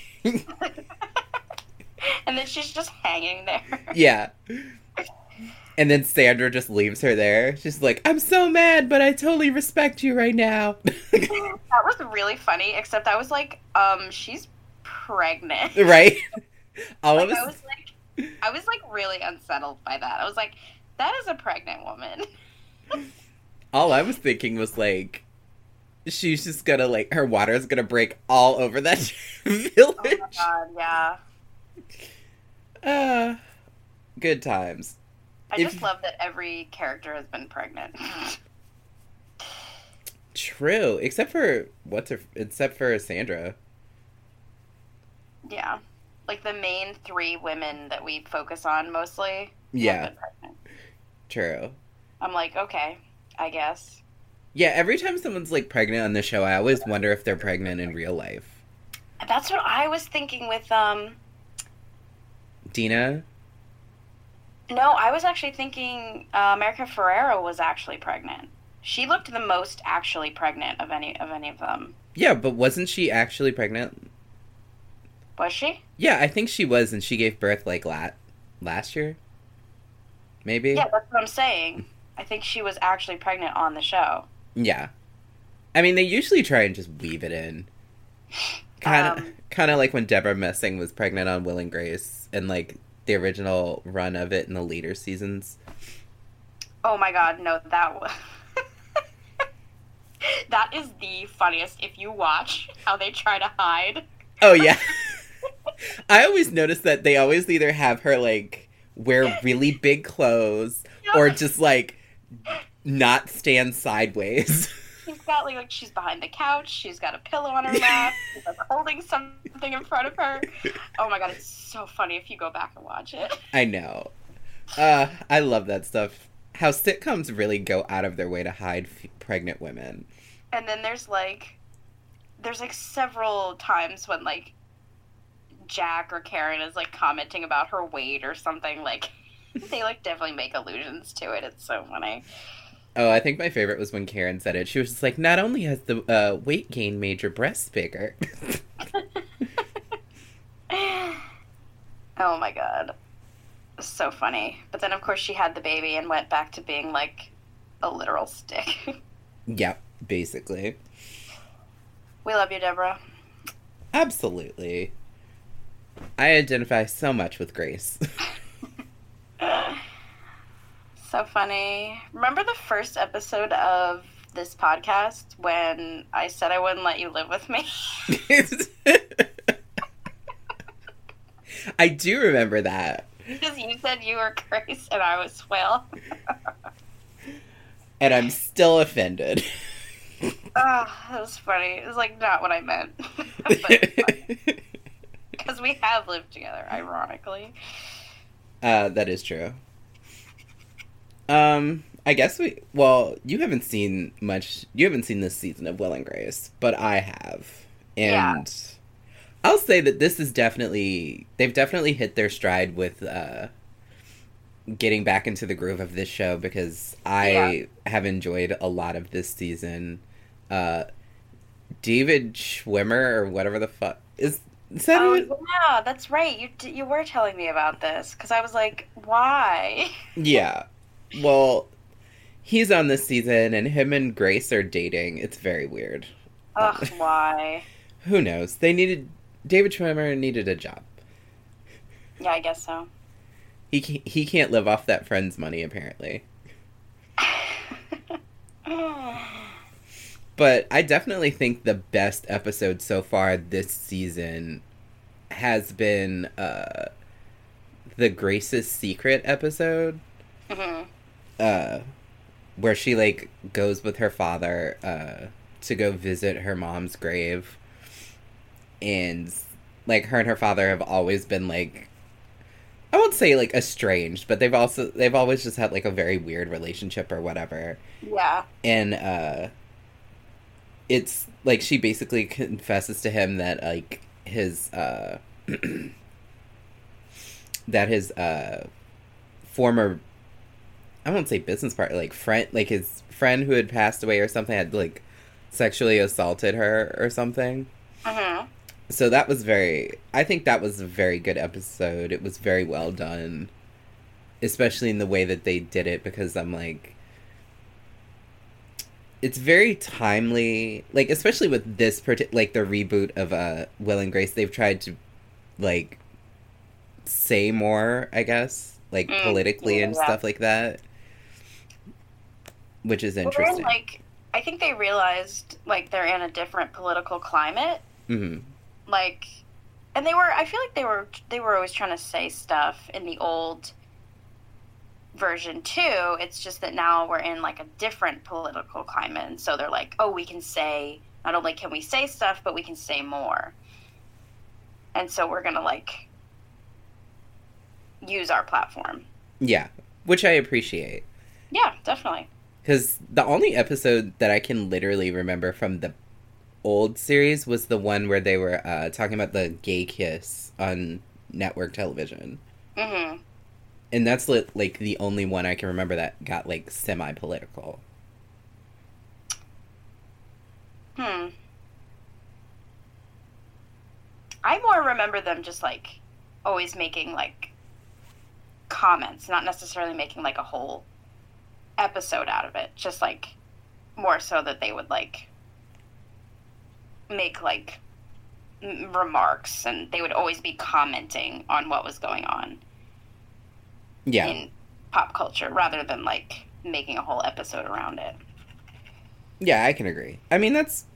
And then she's just hanging there. Yeah. And then Sandra just leaves her there. She's like, I'm so mad, but I totally respect you right now. That was really funny, except I was like, um, she's pregnant. Right? All Like, of us. I was like, I was like really unsettled by that. I was like, that is a pregnant woman. All I was thinking was like, she's just gonna like, her water is gonna break all over that village. Oh my God, yeah. Uh, good times. I If- just love that every character has been pregnant. True, except for what's her, except for Sandra. Yeah. Like the main three women that we focus on mostly have Yeah, been pregnant. true. I'm like, okay, I guess. Yeah, every time someone's like pregnant on the show, I always wonder if they're pregnant in real life. That's what I was thinking with, um, Dina? no, I was actually thinking uh, America Ferrera was actually pregnant. She looked the most actually pregnant of any of any of them. Yeah, but wasn't she actually pregnant? Was she? Yeah, I think she was, and she gave birth like la- last year? Maybe? Yeah, that's what I'm saying. I think she was actually pregnant on the show. Yeah. I mean, they usually try and just weave it in. Kind of Um, kind of like when Deborah Messing was pregnant on Will and Grace, and like the original run of it in the later seasons? Oh my god, no, that was... That is the funniest if you watch how they try to hide. Oh, yeah. I always notice that they always either have her, like, wear really big clothes Yep. or just, like, not stand sideways. She's got, like, like, she's behind the couch, she's got a pillow on her lap, she's, like, holding something in front of her. Oh my god, it's so funny if you go back and watch it. I know. Uh, I love that stuff. How sitcoms really go out of their way to hide f- pregnant women. And then there's, like, there's, like, several times when, like, Jack or Karen is, like, commenting about her weight or something, like, they, like, definitely make allusions to it. It's so funny. Oh, I think my favorite was when Karen said it. She was just like, not only has the uh, weight gain made your breasts bigger. Oh my god. So funny. But then, of course, she had the baby and went back to being, like, a literal stick. Yep, basically. We love you, Deborah. Absolutely. I identify so much with Grace. So funny. Remember the first episode of this podcast when I said I wouldn't let you live with me? I do remember that. Because you said you were Grace and I was Will. And I'm still offended. Oh, that was funny. It was like not what I meant. Because we have lived together, ironically. Uh, that is true. Um, I guess we... Well, you haven't seen much... You haven't seen this season of Will and Grace, but I have. And yeah. I'll say that this is definitely... They've definitely hit their stride with uh, getting back into the groove of this show, because I yeah. have enjoyed a lot of this season. Uh, David Schwimmer, or whatever the fuck... Is, is that oh, it? yeah, that's right. You, you were telling me about this, because I was like, why? Yeah. Well, he's on this season, and him and Grace are dating. It's very weird. Ugh, why? Who knows? They needed... David Schwimmer needed a job. Yeah, I guess so. He can't, he can't live off that friend's money, apparently. But I definitely think the best episode so far this season has been uh, the Grace's Secret episode. Mm-hmm. Uh, where she, like, goes with her father uh, to go visit her mom's grave. And, like, her and her father have always been, like, I won't say, like, estranged, but they've also, they've always just had, like, a very weird relationship or whatever. Yeah. And, uh, it's, like, she basically confesses to him that, like, his, uh, that his, uh, former, I won't say business partner, like, friend, like, his friend who had passed away or something had, like, sexually assaulted her or something. Mm-hmm. So that was very... I think that was a very good episode. It was very well done. Especially in the way that they did it, because I'm like... It's very timely. Like, especially with this, partic- like, the reboot of uh, Will and Grace, they've tried to, like, say more, I guess. Like, mm, politically yeah, and yeah. stuff like that. Which is interesting. Well, then, like, I think they realized, like, they're in a different political climate. Mm-hmm. Like, and they were, I feel like they were, they were always trying to say stuff in the old version too. It's just that now we're in, like, a different political climate. And so they're like, oh, we can say, not only can we say stuff, but we can say more. And so we're going to, like, use our platform. Yeah, which I appreciate. Yeah, definitely. Because the only episode that I can literally remember from the old series was the one where they were uh, talking about the gay kiss on network television. Mm-hmm. And that's li- like the only one I can remember that got like semi-political. Hmm. I more remember them just like always making like comments, not necessarily making like a whole episode out of it. Just like more so that they would like make like m- remarks, and they would always be commenting on what was going on. Yeah. in pop culture rather than like making a whole episode around it. Yeah, I can agree. I mean, that's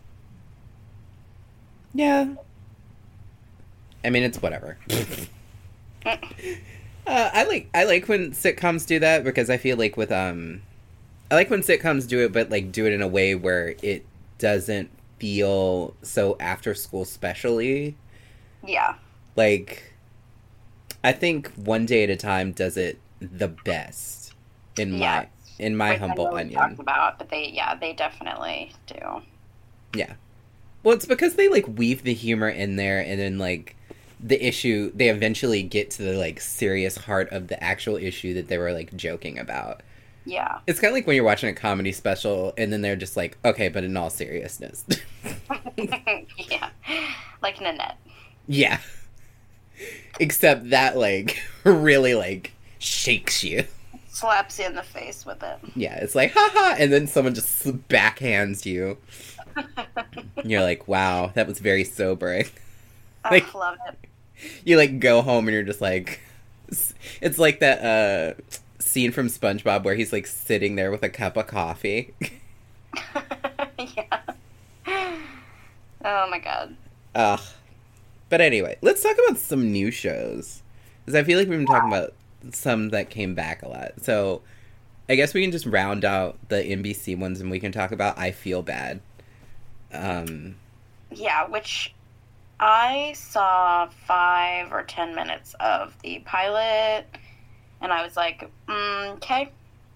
yeah. I mean, it's whatever. uh, I like I like when sitcoms do that because I feel like with um, I like when sitcoms do it, but like do it in a way where it doesn't feel so after school specially. Yeah. Like, I think One Day at a Time does it the best in Yeah. my in my Which I humble know we onion. talked about, but they yeah they definitely do. Yeah. Well, it's because they like weave the humor in there, and then like the issue, they eventually get to the like serious heart of the actual issue that they were like joking about. Yeah. It's kind of like when you're watching a comedy special, and then they're just like, okay, but in all seriousness. Yeah. Like Nanette. Yeah. Except that like really like shakes you. Slaps you in the face with it. Yeah, it's like, haha, and then someone just backhands you. And you're like, wow, that was very sobering. Like, I loved it. You like go home and you're just like, it's like that uh, scene from SpongeBob where he's like sitting there with a cup of coffee. Yeah. Oh my god. Ugh. But anyway, let's talk about some new shows. Because I feel like we've been talking about some that came back a lot. So I guess we can just round out the N B C ones and we can talk about I Feel Bad. Um, Yeah, which I saw five or ten minutes of the pilot, and I was like, mm, okay.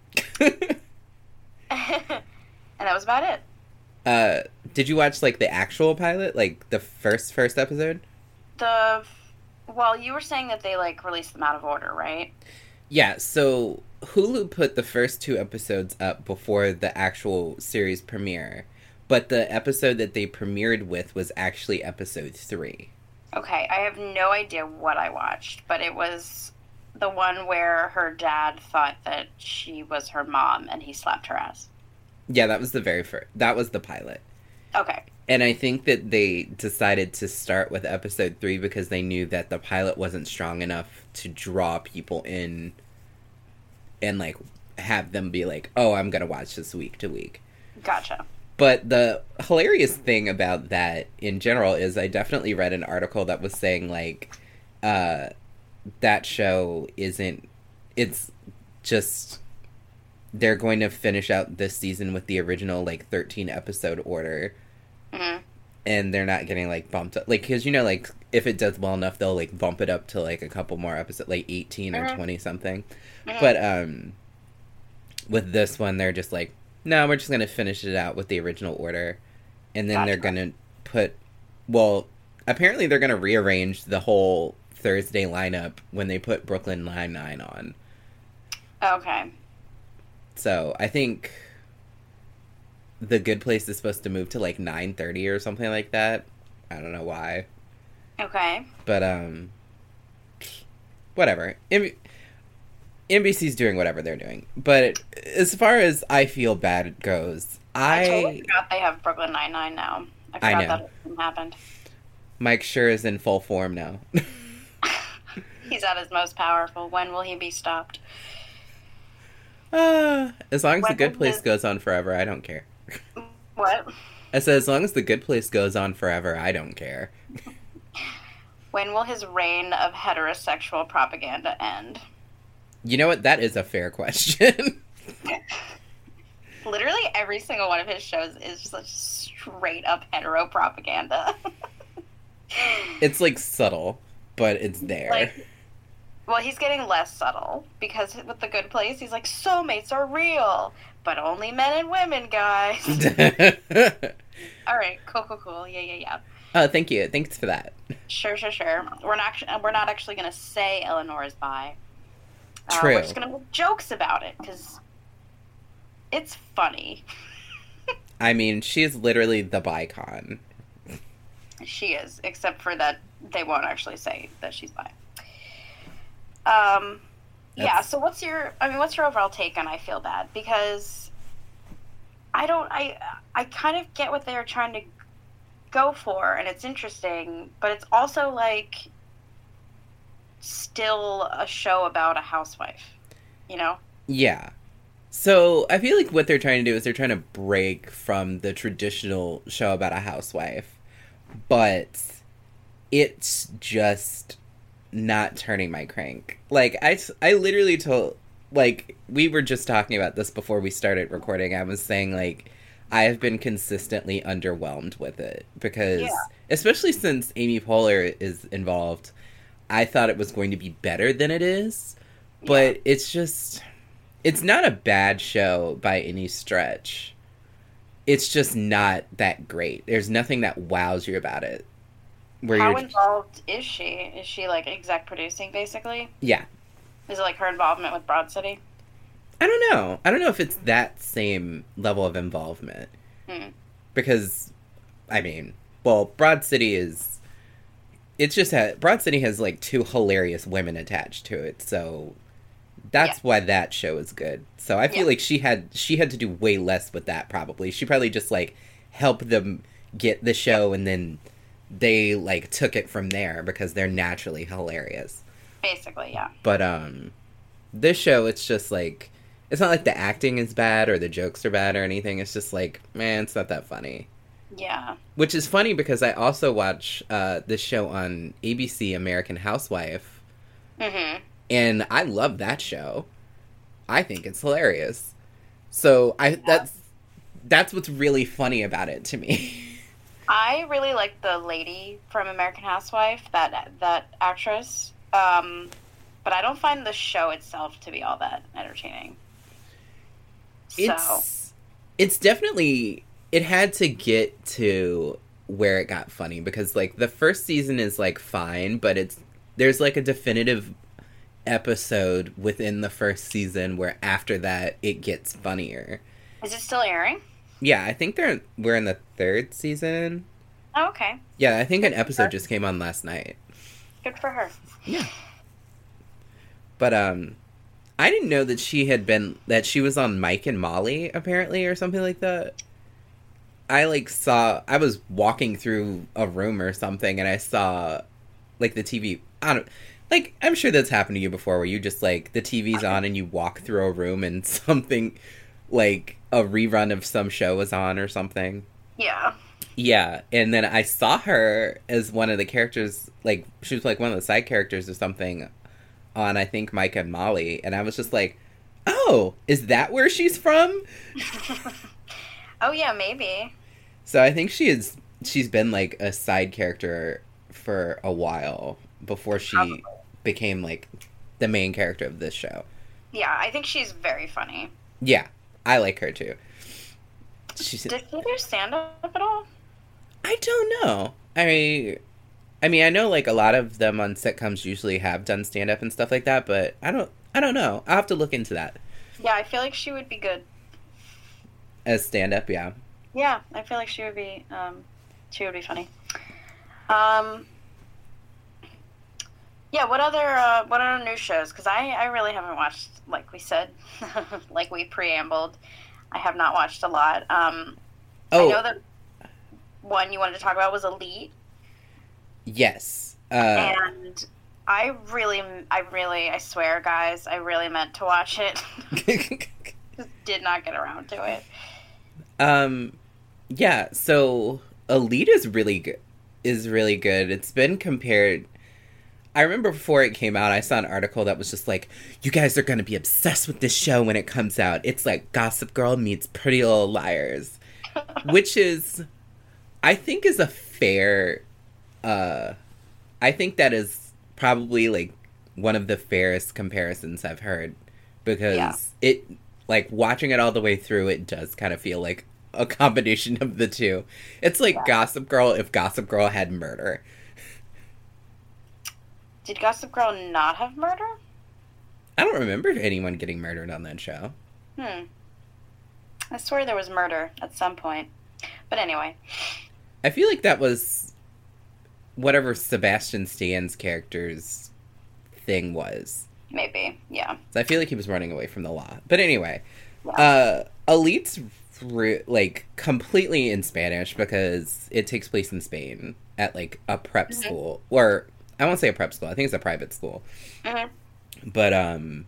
And that was about it. uh, did you watch like the actual pilot? Like the first first episode? The well, you were saying that they like released them out of order, right? Yeah, so Hulu put the first two episodes up before the actual series premiere, but the episode that they premiered with was actually episode three. Okay, I have no idea what I watched, but it was the one where her dad thought that she was her mom and he slapped her ass. Yeah, that was the very first. That was the pilot. Okay. And I think that they decided to start with episode three because they knew that the pilot wasn't strong enough to draw people in and, like, have them be like, oh, I'm going to watch this week to week. Gotcha. But the hilarious thing about that in general is I definitely read an article that was saying, like, uh, that show isn't, it's just, they're going to finish out this season with the original, like, thirteen episode order. Mm-hmm. And they're not getting, like, bumped up. Like, because, you know, like, if it does well enough, they'll, like, bump it up to, like, a couple more episodes, like, eighteen or mm-hmm. twenty-something. Mm-hmm. But, um, with this one, they're just like, no, we're just going to finish it out with the original order. And then Gotcha. they're going to put, well, apparently they're going to rearrange the whole Thursday lineup when they put Brooklyn Nine-Nine on. Okay. So, I think The Good Place is supposed to move to, like, nine thirty or something like that. I don't know why. Okay. But, um, whatever. M- N B C's doing whatever they're doing. But as far as I Feel Bad goes, I... I totally forgot they have Brooklyn Nine-Nine now. I I forgot know. that happened. Mike Schur is in full form now. He's at his most powerful. When will he be stopped? Uh, as long as When The Good will Place his- goes on forever, I don't care. What? I said, as long as The Good Place goes on forever, I don't care. When will his reign of heterosexual propaganda end? You know what? That is a fair question. Literally every single one of his shows is just like straight up hetero propaganda. It's, like, subtle, but it's there. Like, well, he's getting less subtle because with The Good Place, he's like, soulmates are real, but only men and women, guys. All right, cool, cool, cool. Yeah, yeah, yeah. Oh, thank you. Thanks for that. Sure, sure, sure. We're not actually, we're not actually going to say Eleanor is bi. Uh, True. We're just going to make jokes about it because it's funny. I mean, she's literally the bicon. She is, except for that they won't actually say that she's bi. Um, yeah. That's- So what's your? I mean, what's your overall take on I Feel Bad? Because I don't. I I kind of get what they're trying to go for, and it's interesting, but it's also like still a show about a housewife, you know? Yeah. So I feel like what they're trying to do is they're trying to break from the traditional show about a housewife, but it's just not turning my crank. Like, I, I literally told, like, we were just talking about this before we started recording. I was saying, like, I have been consistently underwhelmed with it because, Yeah. especially since Amy Poehler is involved, I thought it was going to be better than it is, but Yeah. it's just, it's not a bad show by any stretch. It's just not that great. There's nothing that wows you about it. Where How you're, involved is she? Is she like exec producing basically? yeah. Is it like her involvement with Broad City? I don't know. I don't know if it's that same level of involvement. Hmm. Because, I mean, well, Broad City is, it's just, ha- Broad City has like two hilarious women attached to it, so that's Yeah. why that show is good. So I feel Yeah. like she had, she had to do way less with that probably. She probably just like helped them get the show and then they like took it from there because they're naturally hilarious. Basically, yeah. But um this show, it's just like, it's not like the acting is bad or the jokes are bad or anything. It's just like, man, it's not that funny. Yeah. Which is funny because I also watch uh this show on A B C, American Housewife, Mm-hmm. and I love that show. I think it's hilarious. So I that's that's what's really funny about it to me. I really like the lady from American Housewife, that that actress. Um, but I don't find the show itself to be all that entertaining. So, It's it's definitely, it had to get to where it got funny because like the first season is like fine, but it's, there's like a definitive episode within the first season where after that it gets funnier. is it still airing? Yeah, I think they're we're in the third season. Oh, okay. Yeah, I think an episode just came on last night. Good for her. Yeah. But um I didn't know that she had been, that she was on Mike and Molly apparently or something like that. I like saw, I was walking through a room or something and I saw like the T V, I don't, like I'm sure that's happened to you before where you just like the T V's on and you walk through a room and something like a rerun of some show was on or something. Yeah. Yeah, and then I saw her as one of the characters, like, she was, like, one of the side characters or something on, I think, Mike and Molly, and I was just like, oh, is that where she's from? Oh, yeah, maybe. So I think she is, she's been, like, a side character for a while before she Probably. became, like, the main character of this show. Yeah, I think she's very funny. Yeah, I like her, too. She's, Does she do stand-up at all? I don't know. I I mean, I know like a lot of them on sitcoms usually have done stand up and stuff like that, but I don't I don't know. I'll have to look into that. Yeah, I feel like she would be good. As stand up, yeah. Yeah, I feel like she would be um she would be funny. Um Yeah, what other uh, what other new shows? Because I, I really haven't watched, like we said, like we preambled. I have not watched a lot. Um, Oh, I know that one you wanted to talk about was Elite, yes. Uh, and I really, I really, I swear, guys, I really meant to watch it. Just did not get around to it. um, yeah. So Elite is really good. Is really good. It's been compared. I remember before it came out, I saw an article that was just like, "You guys are going to be obsessed with this show when it comes out. It's like Gossip Girl meets Pretty Little Liars," which is, I think, is a fair. Uh, I think that is probably like one of the fairest comparisons I've heard because Yeah. it, like watching it all the way through, it does kind of feel like a combination of the two. It's like Yeah. Gossip Girl if Gossip Girl had murder. Did Gossip Girl not have murder? I don't remember anyone getting murdered on that show. Hmm. I swear there was murder at some point. But anyway. I feel like that was whatever Sebastian Stan's character's thing was. Maybe, yeah. So I feel like he was running away from the law. But anyway, Yeah. uh, Elite's re- like completely in Spanish because it takes place in Spain at like a prep Mhm. school or I won't say a prep school. I think it's a private school. Mm-hmm. But um,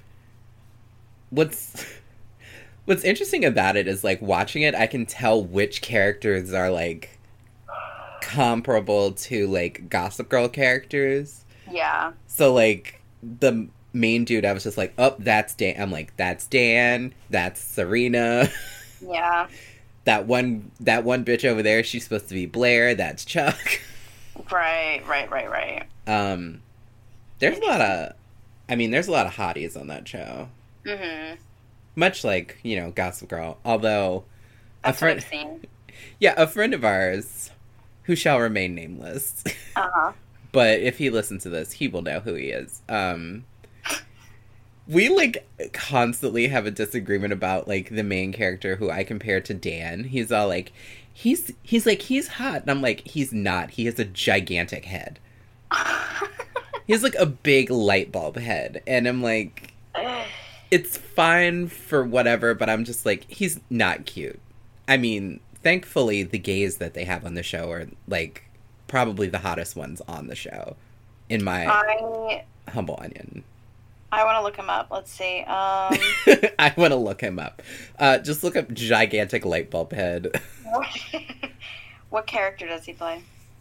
what's what's interesting about it is like watching it, I can tell which characters are like comparable to like Gossip Girl characters. Yeah. So like the main dude, I was just like, oh, that's Dan. I'm like, that's Dan. That's Serena. Yeah. that one, that one bitch over there, she's supposed to be Blair. That's Chuck. Right, right, right, right. Um, there's a lot of, I mean, there's a lot of hotties on that show. Mm-hmm. Much like, you know, Gossip Girl. Although, That's a friend, what I've seen. Yeah, a friend of ours, who shall remain nameless. Uh-huh. But if he listens to this, he will know who he is. Um, we, like, constantly have a disagreement about, like, the main character who I compare to Dan. He's all like, he's, he's like, he's hot. And I'm like, he's not. He has a gigantic head. He has, like, a big light bulb head. And I'm like, it's fine for whatever, but I'm just like, he's not cute. I mean, thankfully, the gays that they have on the show are, like, probably the hottest ones on the show, in my I humble onion. I want to look him up. Let's see. Um, I want to look him up. Uh, just look up gigantic light bulb head. what, what character does he play?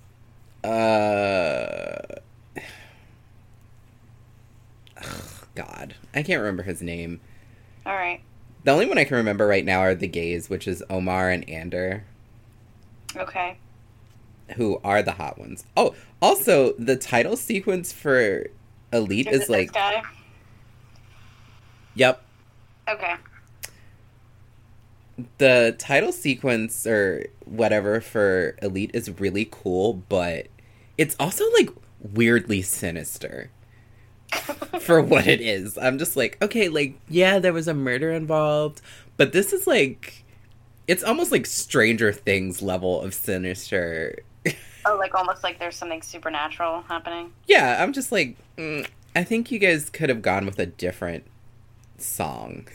Uh, God, I can't remember his name. All right. The only one I can remember right now are the gays, which is Omar and Ander. Okay. Who are the hot ones. Oh, also, the title sequence for Elite Is is it like... this guy? Yep. Okay. The title sequence or whatever for Elite is really cool, but it's also, like, weirdly sinister for what it is. I'm just like, okay, like, yeah, there was a murder involved, but this is, like... It's almost like Stranger Things level of sinister. Oh, like almost like there's something supernatural happening? Yeah, I'm just like, mm, I think you guys could have gone with a different song.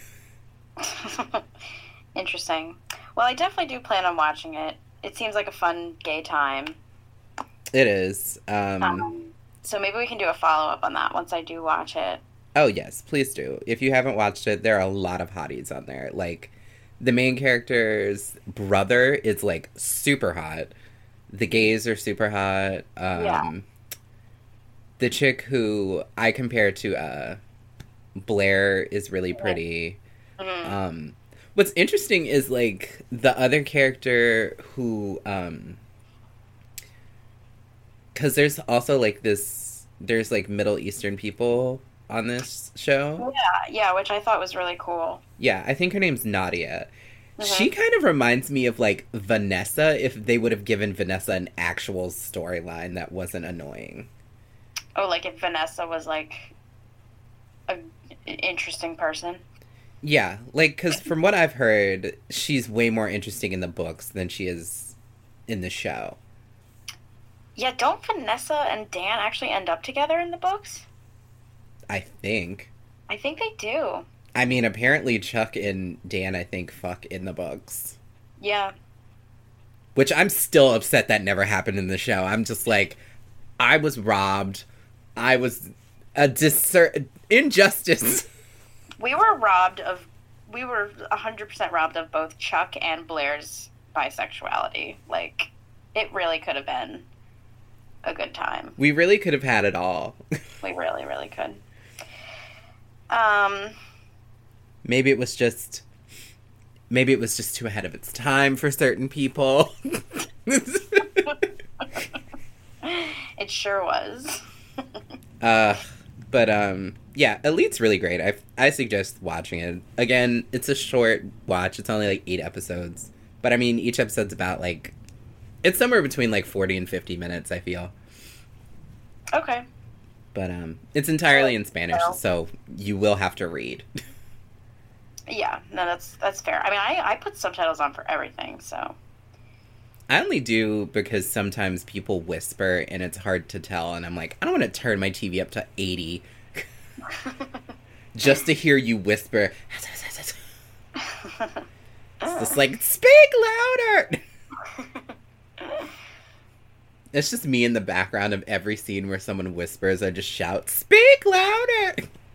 Interesting. Well, I definitely do plan on watching it. It seems like a fun gay time. It is. Um, Um, so maybe we can do a follow-up on that once I do watch it. oh, yes, please do. If you haven't watched it, there are a lot of hotties on there. Like, the main character's brother is, like, super hot. The gays are super hot. Um, Yeah. The chick who I compare to uh, Blair is really pretty. Mhm. Um, what's interesting is, like, the other character who... Um, because there's also, like, this... There's, like, Middle Eastern people on this show. Yeah, yeah, which I thought was really cool. Yeah, I think her name's Nadia. Mhm. She kind of reminds me of, like, Vanessa if they would have given Vanessa an actual storyline that wasn't annoying. Oh, like if Vanessa was like a an interesting person. Yeah, like, because from what I've heard, she's way more interesting in the books than she is in the show. Yeah, don't Vanessa and Dan actually end up together in the books? I think. I think they do. I mean, apparently Chuck and Dan, I think, fuck in the books. Yeah. Which I'm still upset that never happened in the show. I'm just like, I was robbed. I was a disser- injustice. We were robbed of, we were one hundred percent robbed of both Chuck and Blair's bisexuality. Like, it really could have been a good time. We really could have had it all. We really, really could. Um, Maybe it was just, maybe it was just too ahead of its time for certain people. it sure was. uh, but, um, yeah, Elite's really great. I, I suggest watching it. Again, it's a short watch. It's only like eight episodes. But, I mean, each episode's about, like, it's somewhere between, like, forty and fifty minutes, I feel. Okay. But, um, it's entirely in Spanish, Well. so you will have to read. Yeah, no, that's that's fair. I mean, I, I put subtitles on for everything, so. I only do because sometimes people whisper and it's hard to tell, and I'm like, I don't want to turn my T V up to eighty just to hear you whisper. It's just like, speak louder! It's just me in the background of every scene where someone whispers. I just shout, "Speak louder!"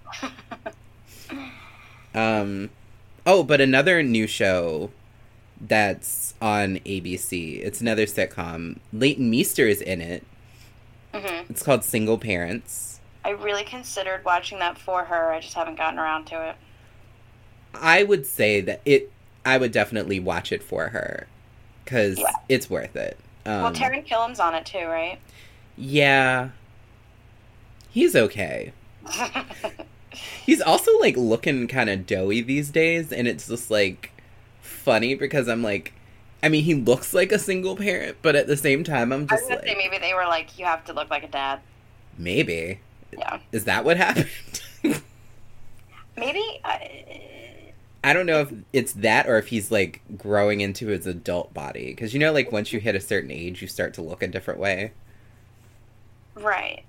um, oh, but another new show that's on A B C. It's another sitcom. Leighton Meester is in it. Mm-hmm. It's called Single Parents. I really considered watching that for her. I just haven't gotten around to it. I would say that it. I would definitely watch it for her because yeah. it's worth it. Um, well, Taran Killam's on it too, right? Yeah. He's okay. He's also, like, looking kind of doughy these days, and it's just, like, funny because I'm like, I mean, he looks like a single parent, but at the same time, I'm just I was gonna like... say maybe they were like, you have to look like a dad. Maybe. Yeah. Is that what happened? Maybe... I... I don't know if it's that or if he's, like, growing into his adult body. Because, you know, like, once you hit a certain age, you start to look a different way. Right.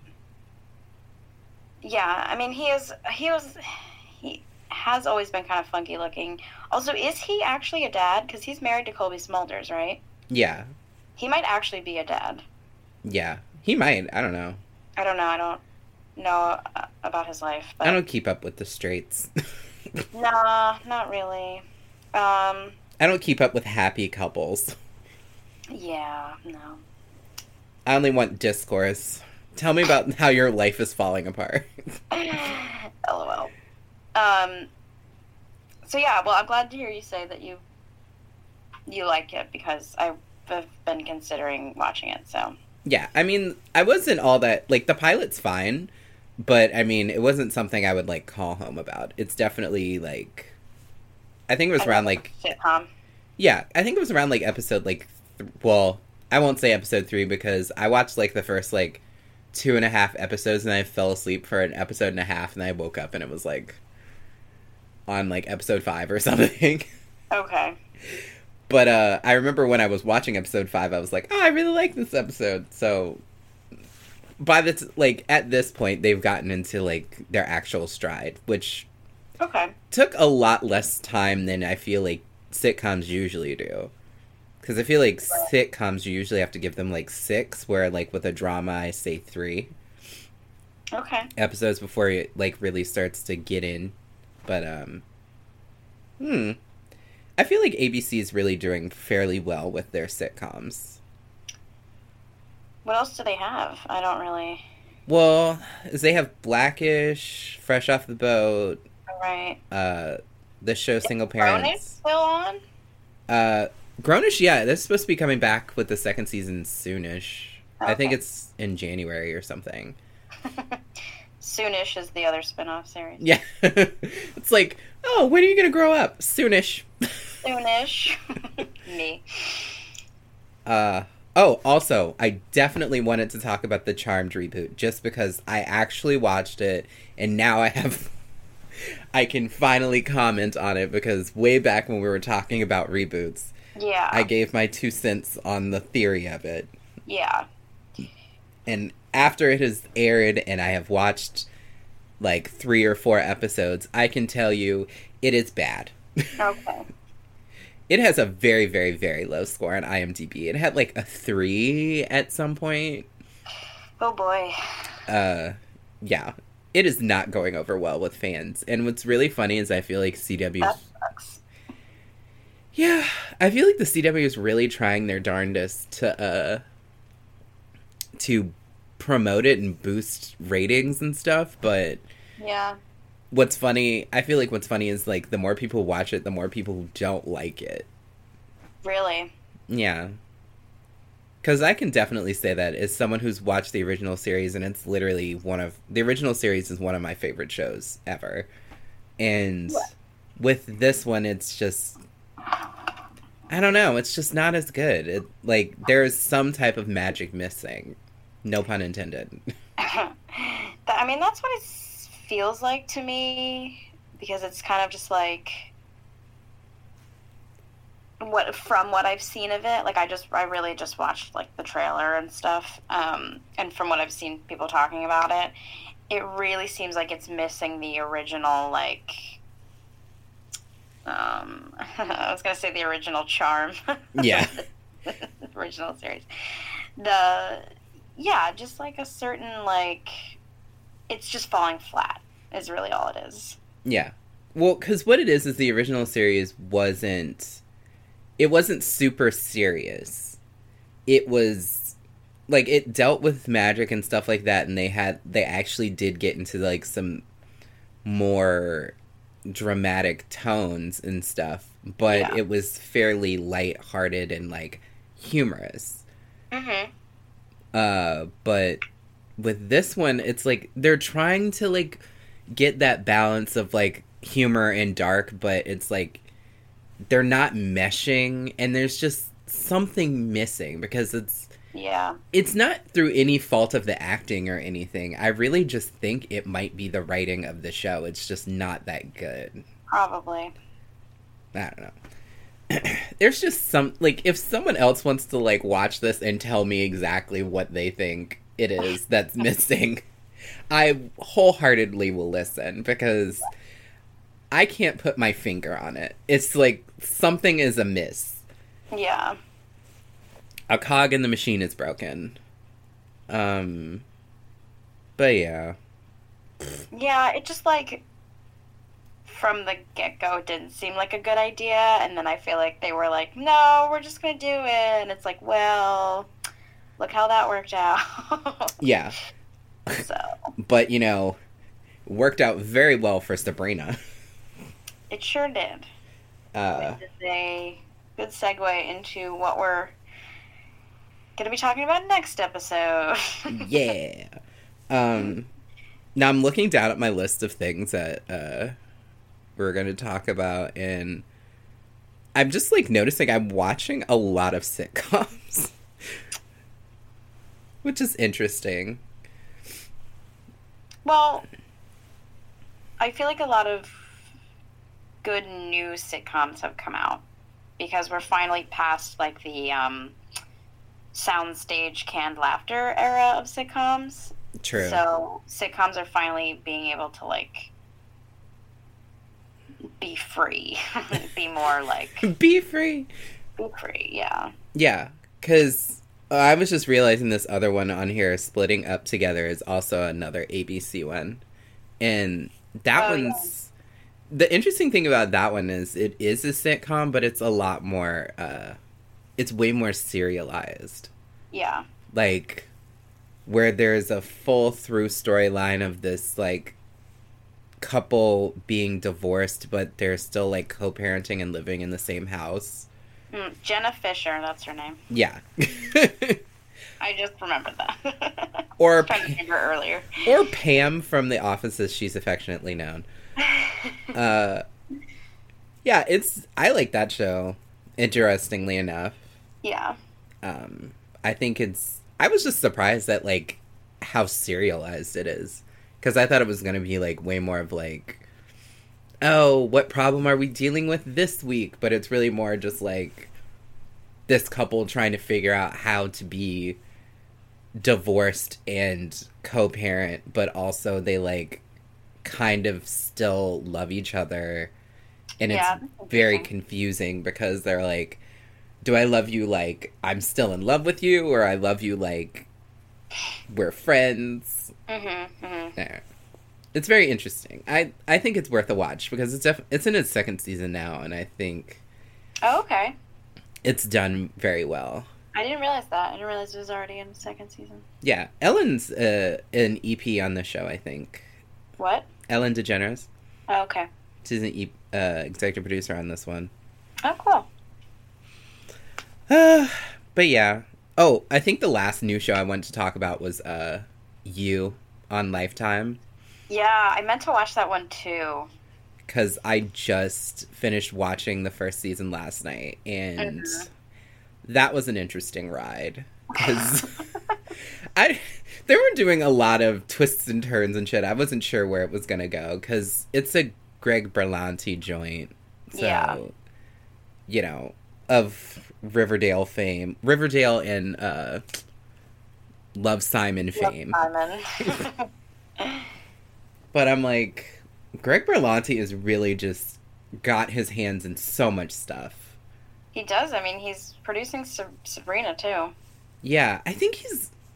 Yeah, I mean, he is, he was, he has always been kind of funky looking. Also, is he actually a dad? Because he's married to Colby Smulders, right? Yeah. He might actually be a dad. Yeah. He might. I don't know. I don't know. I don't know uh, about his life. But... I don't keep up with the straights. Nah, not really. Um, I don't keep up with happy couples. Yeah, no. I only want discourse. Tell me about how your life is falling apart. LOL. Um, so yeah, well, I'm glad to hear you say that you you like it because I've been considering watching it, so. Yeah, I mean, I wasn't all that, like, the pilot's fine. But, I mean, it wasn't something I would, like, call home about. It's definitely, like... I think it was I around, like... Sitcom. Yeah, I think it was around, like, episode, like... Th- well, I won't say episode three because I watched, like, the first, like, two and a half episodes and I fell asleep for an episode and a half and I woke up and it was, like... on, like, episode five or something. Okay. But, uh, I remember when I was watching episode five, I was like, oh, I really like this episode, so... By the t- like at this point, they've gotten into like their actual stride, which okay took a lot less time than I feel like sitcoms usually do. Because I feel like sitcoms you usually have to give them like six, where like with a drama I say three. Okay. Episodes before it like really starts to get in, but um, hmm, I feel like A B C is really doing fairly well with their sitcoms. What else do they have? I don't really... Well, they have Blackish, Fresh Off the Boat. Right. Uh, the show Is Single Parents. Grownish still on? Uh, Grownish, yeah. They're supposed to be coming back with the second season soonish. Okay. I think it's in January or something. Soonish is the other spin-off series. Yeah. It's like, oh, when are you going to grow up? Soonish. Soonish. Me. Uh... Oh, also, I definitely wanted to talk about the Charmed reboot, just because I actually watched it, and now I have... I can finally comment on it, because way back when we were talking about reboots, yeah, I gave my two cents on the theory of it. Yeah. And after it has aired, and I have watched, like, three or four episodes, I can tell you, it is bad. Okay. It has a very, very, very low score on IMDb. It had, like, a three at some point. Oh, boy. Uh, yeah. It is not going over well with fans. And what's really funny is I feel like C W... That sucks. Yeah. I feel like the C W is really trying their darndest to, uh... to promote it and boost ratings and stuff, but... Yeah. What's funny, I feel like what's funny is, like, the more people watch it, the more people don't like it. Really? Yeah. Because I can definitely say that as someone who's watched the original series, and it's literally one of... The original series is one of my favorite shows ever. And what? With this one, it's just... I don't know, it's just not as good. It, like, there's some type of magic missing. No pun intended. I mean, that's what it's... feels like to me, because it's kind of just like what from what I've seen of it, like I just I really just watched like the trailer and stuff, um and from what I've seen people talking about it, it really seems like it's missing the original, like um I was gonna say the original charm. Yeah. The original series. The yeah, just like a certain, like, it's just falling flat is really all it is. Yeah. Well, because what it is is the original series wasn't, it wasn't super serious. It was, like, it dealt with magic and stuff like that, and they had, they actually did get into, like, some more dramatic tones and stuff, but yeah. It was fairly lighthearted and, like, humorous. Mm-hmm. Uh, but with this one, it's like they're trying to like get that balance of like humor and dark, but it's like they're not meshing, and there's just something missing because it's yeah, it's not through any fault of the acting or anything. I really just think it might be the writing of the show. It's just not that good. Probably. I don't know. There's just some, like, if someone else wants to, like, watch this and tell me exactly what they think it is that's missing, I wholeheartedly will listen, because I can't put my finger on it. It's like something is amiss. Yeah. A cog in the machine is broken. Um, but yeah. Yeah, it just, like, from the get-go, it didn't seem like a good idea, and then I feel like they were like, no, we're just gonna do it, and it's like, well, look how that worked out. Yeah. So. But, you know, worked out very well for Sabrina. It sure did. Uh, Which is a good segue into what we're gonna be talking about next episode. Yeah. Um, now I'm looking down at my list of things that, uh, we're going to talk about, and I'm just, like, noticing I'm watching a lot of sitcoms, which is interesting. Well, I feel like a lot of good new sitcoms have come out, because we're finally past, like, the um, soundstage canned laughter era of sitcoms. True. So sitcoms are finally being able to, like, be free. Be more like... Be free. Be free, yeah. Yeah, because uh, I was just realizing this other one on here, Splitting Up Together, is also another A B C one. And that oh, one's... Yeah. The interesting thing about that one is it is a sitcom, but it's a lot more... Uh, it's way more serialized. Yeah. Like, where there's a full-through storyline of this, like, couple being divorced, but they're still, like, co-parenting and living in the same house. Mm, Jenna Fisher, that's her name. Yeah. I just remembered that. Or I was trying to remember earlier. Or Pam from The Office, as she's affectionately known. uh, yeah, it's... I like that show, interestingly enough. Yeah. Um, I think it's... I was just surprised at, like, how serialized it is. Because I thought it was going to be, like, way more of, like, oh, what problem are we dealing with this week? But it's really more just, like, this couple trying to figure out how to be divorced and co-parent, but also they, like, kind of still love each other. And yeah, it's very confusing because they're like, do I love you like I'm still in love with you, or I love you like we're friends? Mm-hmm, mm-hmm. Yeah. It's very interesting. I, I think it's worth a watch because it's def- it's in its second season now, and I think oh, okay. It's done very well. I didn't realize that. I didn't realize it was already in the second season. Yeah. Ellen's uh, an E P on the show, I think. What? Ellen DeGeneres. Oh, okay. She's an e- uh, executive producer on this one. Oh, cool. Uh, but yeah. Oh, I think the last new show I wanted to talk about was uh, You on Lifetime. Yeah, I meant to watch that one too. Because I just finished watching the first season last night, and mm-hmm. that was an interesting ride. Because I, they were doing a lot of twists and turns and shit. I wasn't sure where it was going to go, because it's a Greg Berlanti joint. So, yeah. you know, of Riverdale fame. Riverdale and uh, Love, Simon fame. Love, Simon. But I'm like, Greg Berlanti is really just got his hands in so much stuff. He does. I mean, he's producing Sab- Sabrina, too. Yeah, I think he's...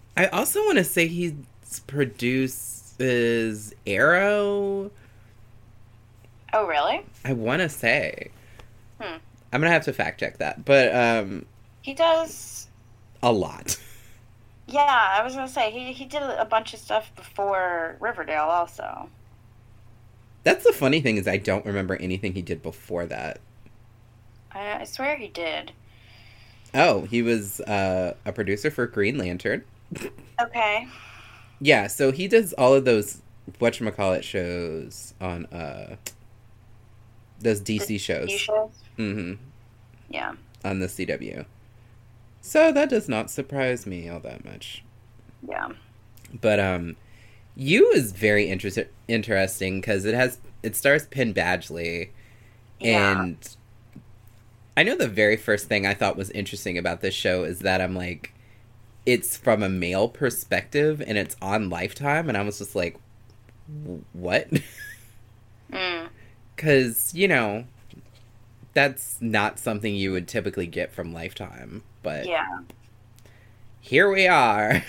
I also want to say he produces Arrow. Oh, really? I want to say. Hmm. I'm gonna have to fact check that, but um, He does a lot. Yeah, I was gonna say he he did a bunch of stuff before Riverdale, also. That's the funny thing is I don't remember anything he did before that. I, I swear he did. Oh, he was uh, a producer for Green Lantern. Okay. Yeah, so he does all of those whatchamacallit shows on uh those D C The shows. D C shows? Mm-hmm. Yeah. On the C W. So that does not surprise me all that much. Yeah. But um You is very interest- interesting because it has it stars Penn Badgley, Yeah. and I know the very first thing I thought was interesting about this show is that I'm like, it's from a male perspective and it's on Lifetime, and I was just like, what? Mm. Because, you know, that's not something you would typically get from Lifetime, but Yeah. here we are.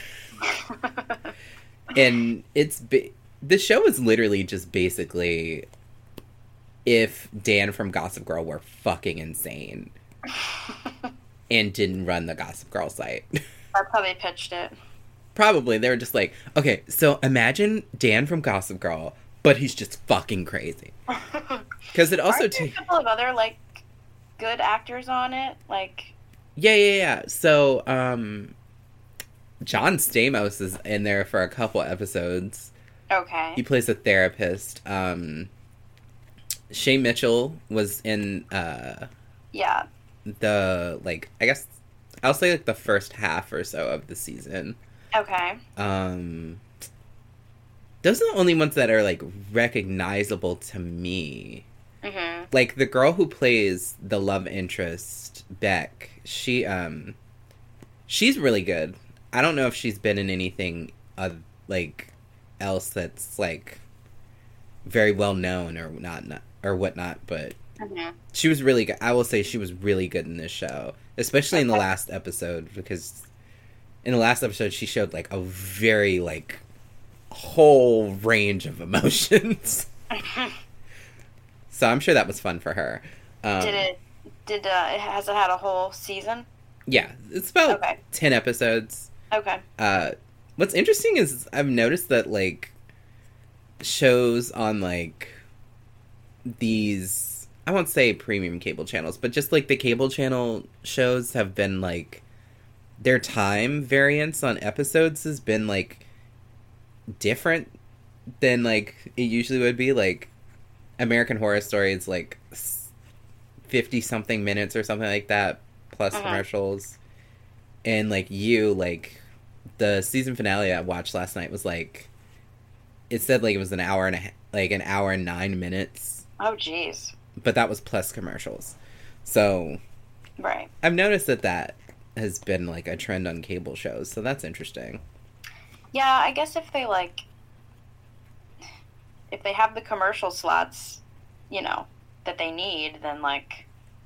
And it's ba- the show is literally just basically if Dan from Gossip Girl were fucking insane and didn't run the Gossip Girl site. That's how they pitched it. Probably they were just like, okay, so imagine Dan from Gossip Girl, but he's just fucking crazy. Because it also Aren't there takes a couple of other like good actors on it, like yeah, yeah, yeah. So, um, John Stamos is in there for a couple episodes. okay. He plays a therapist. Um, Shay Mitchell was in uh, Yeah. the, like, I guess, I'll say, like, the first half or so of the season. Okay. Um, those are the only ones that are, like, recognizable to me. Mm-hmm. Like, the girl who plays the love interest, Beck, she, um, she's really good. I don't know if she's been in anything, uh, like, else that's, like, very well known or not, not or whatnot, but Mm-hmm. she was really good. I will say she was really good in this show, especially in the Okay. last episode, because in the last episode she showed, like, a very, like, whole range of emotions. So I'm sure that was fun for her. Um, Did it? Did uh? Has it had a whole season? Yeah, it's about Okay. ten episodes. Okay. Uh, what's interesting is I've noticed that, like, shows on, like, these, I won't say premium cable channels, but just, like, the cable channel shows have been, like, their time variance on episodes has been, like, different than, like, it usually would be. Like, American Horror Story is, like, fifty-something minutes or something like that, plus Uh-huh. commercials. And, like, you, like, the season finale I watched last night was, like, it said, like, it was an hour and a, ha- like, an hour and nine minutes, Oh, jeez. but that was plus commercials. So, Right. I've noticed that that has been, like, a trend on cable shows, so that's interesting. Yeah, I guess if they like, if they have the commercial slots, you know, that they need, then like,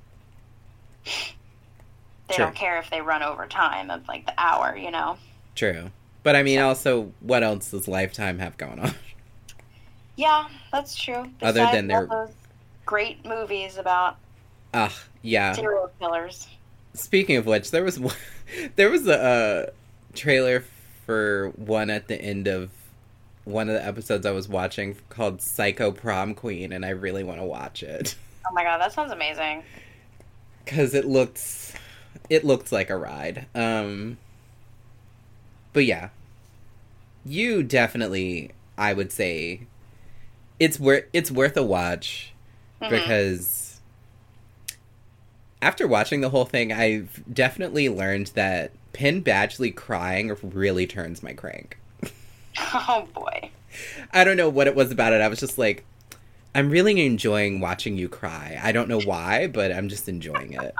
they Sure. don't care if they run over time of like the hour, you know. True. But, I mean, also, what else does Lifetime have going on? Yeah, that's true. Other Besides than their- all those great movies about Ah, yeah. serial killers. Speaking of which, there was one, there was a uh, trailer for one at the end of one of the episodes I was watching called Psycho Prom Queen, and I really want to watch it Oh my god, that sounds amazing. because it looks it looks like a ride. Um, but yeah, you definitely, I would say, it's worth it's worth a watch Mhm. because after watching the whole thing, I've definitely learned that Penn Badgley crying really turns my crank. Oh boy. I don't know what it was about it. I was just like, I'm really enjoying watching you cry. I don't know why, but I'm just enjoying it.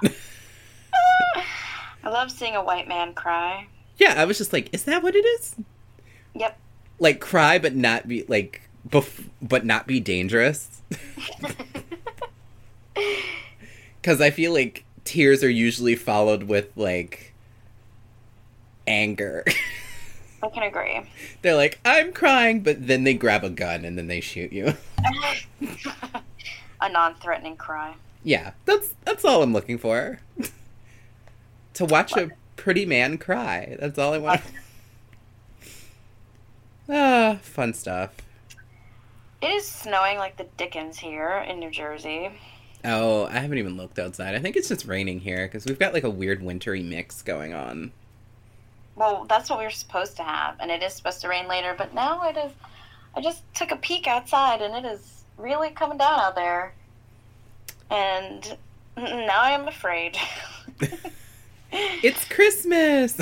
I love seeing a white man cry. Yeah, I was just like, is that what it is? Yep. Like, cry but not be, like, bef- but not be dangerous. Because I feel like tears are usually followed with, like, anger. I can agree. They're like, I'm crying, but then they grab a gun and then they shoot you. A non-threatening cry. Yeah, that's that's all I'm looking for. To watch what? a pretty man cry. That's all I want. Ah, fun stuff. It is snowing like the dickens here in New Jersey. Oh, I haven't even looked outside. I think it's just raining here because we've got like a weird wintry mix going on. Well, that's what we were supposed to have, and it is supposed to rain later, but now it is... I just took a peek outside, and it is really coming down out there. And now I am afraid. It's Christmas!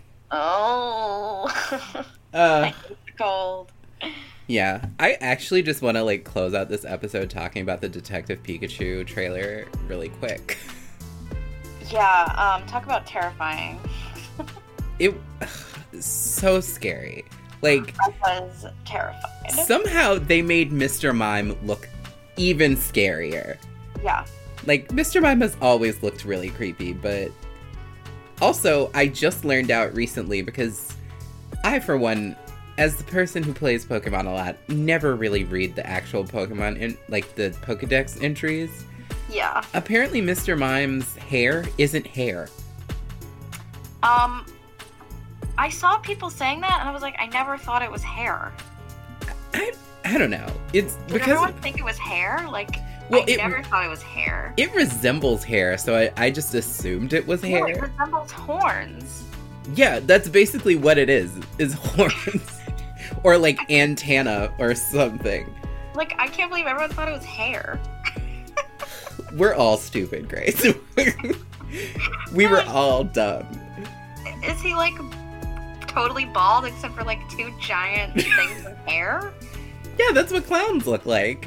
Oh. uh, I hate the cold. Yeah, I actually just want to, like, close out this episode talking about the Detective Pikachu trailer really quick. Yeah, um, talk about terrifying. It so scary. Like, I was terrified. Somehow they made Mister Mime look even scarier. Yeah. Like, Mister Mime has always looked really creepy, but also I just learned out recently because I, for one, as the person who plays Pokemon a lot, never really read the actual Pokemon, in, like the Pokedex entries. Yeah. Apparently Mister Mime's hair isn't hair. Um... I saw people saying that, and I was like, I never thought it was hair. I I don't know. It's Did because everyone think it was hair? Like, well, I it, never thought it was hair. It resembles hair, so I, I just assumed it was hair. No, it resembles horns. Yeah, that's basically what it is, is horns. Or, like, antenna or something. Like, I can't believe everyone thought it was hair. We're all stupid, Grace. We were all dumb. Is he, like... totally bald except for like two giant things of hair? Yeah, that's what clowns look like.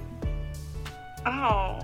Oh.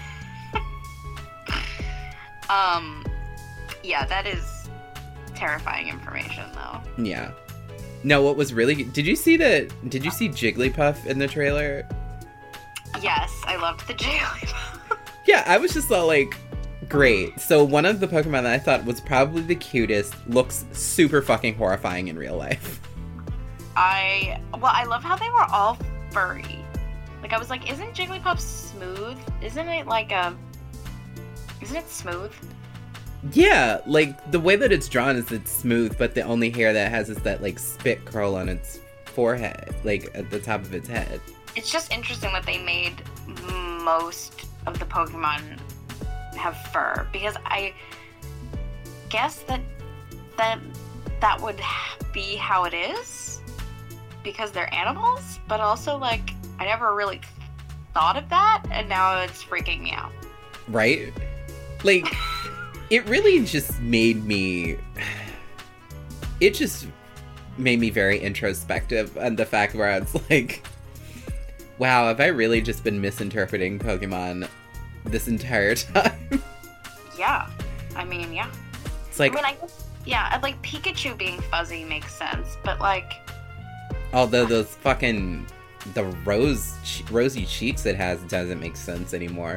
um, yeah, that is terrifying information though. Yeah. No, what was really... Did you see the... Did you see Jigglypuff in the trailer? Yes, I loved the Jigglypuff. Yeah, I was just all like... Great. So one of the Pokemon that I thought was probably the cutest looks super fucking horrifying in real life. I... Well, I love how they were all furry. Like, I was like, isn't Jigglypuff smooth? Isn't it like a... Isn't it smooth? Yeah, like, the way that it's drawn is it's smooth, but the only hair that it has is that, like, spit curl on its forehead. Like, at the top of its head. It's just interesting that they made most of the Pokemon... have fur, because I guess that that that would be how it is because they're animals, but also like I never really thought of that, and now it's freaking me out. Right? Like, it really just made me it just made me very introspective on the fact where I was like, wow, have I really just been misinterpreting Pokemon this entire time? Yeah. I mean, yeah. It's like... I mean, I guess, yeah, like, Pikachu being fuzzy makes sense, but, like... Although those fucking... The rose, rosy cheeks it has doesn't make sense anymore.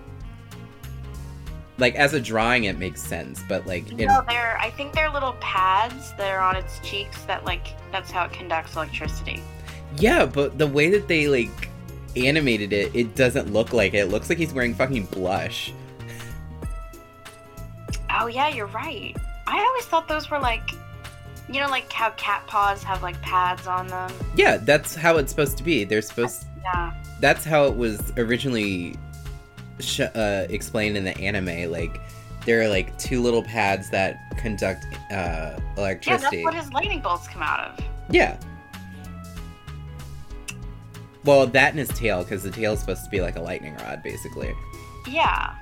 Like, as a drawing, it makes sense, but, like... In... No, they're... I think they're little pads that are on its cheeks that, like, that's how it conducts electricity. Yeah, but the way that they, like... animated it, it doesn't look like it. It looks like he's wearing fucking blush. Oh yeah, you're right. I always thought those were like, you know, like how cat paws have like pads on them. Yeah, that's how it's supposed to be. They're supposed. Yeah. That's how it was originally sh- uh, explained in the anime. Like, there are like two little pads that conduct uh, electricity. Yeah, that's what his lightning bolts come out of. Yeah. Well, that and his tail, because the tail's supposed to be like a lightning rod, basically. Yeah.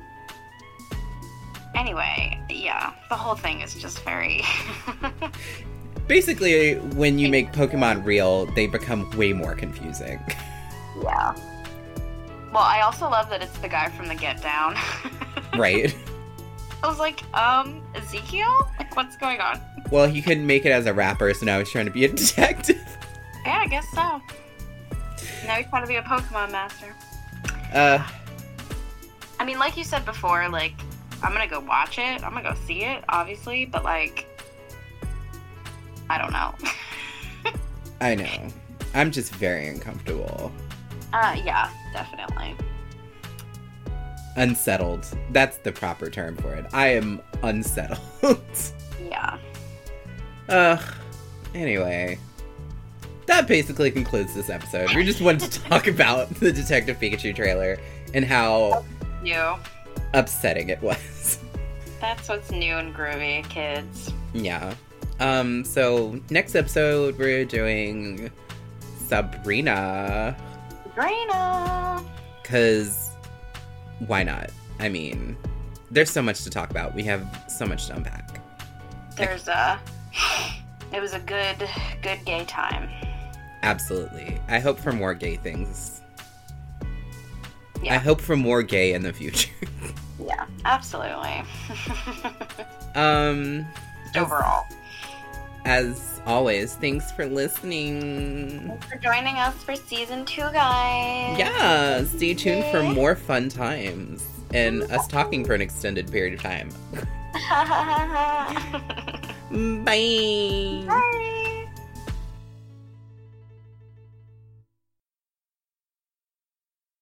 Anyway, yeah, the whole thing is just very... Basically, when you make Pokemon real, they become way more confusing. Yeah. Well, I also love that it's the guy from the Get Down. Right. I was like, um, Ezekiel? Like, what's going on? Well, he couldn't make it as a rapper, so now he's trying to be a detective. Yeah, I guess so. Now he's trying to be a Pokemon master. Uh... I mean, like you said before, like, I'm gonna go watch it. I'm gonna go see it, obviously, but, like... I don't know. I know. I'm just very uncomfortable. Uh, yeah, definitely. Unsettled. That's the proper term for it. I am unsettled. Yeah. Ugh. Anyway. That basically concludes this episode. We just wanted to talk about the Detective Pikachu trailer and how New. upsetting it was. That's what's new and groovy, kids. Yeah. Um, so next episode we're doing Sabrina. Sabrina! Cause why not? I mean, there's so much to talk about. We have so much to unpack. There's a... It was a good, good gay time. Absolutely. I hope for more gay things. Yeah. I hope for more gay in the future. Yeah, absolutely. um, Overall. As, as always, thanks for listening. Thanks for joining us for season two, guys. Yeah, stay tuned for more fun times and us talking for an extended period of time. Bye. Bye.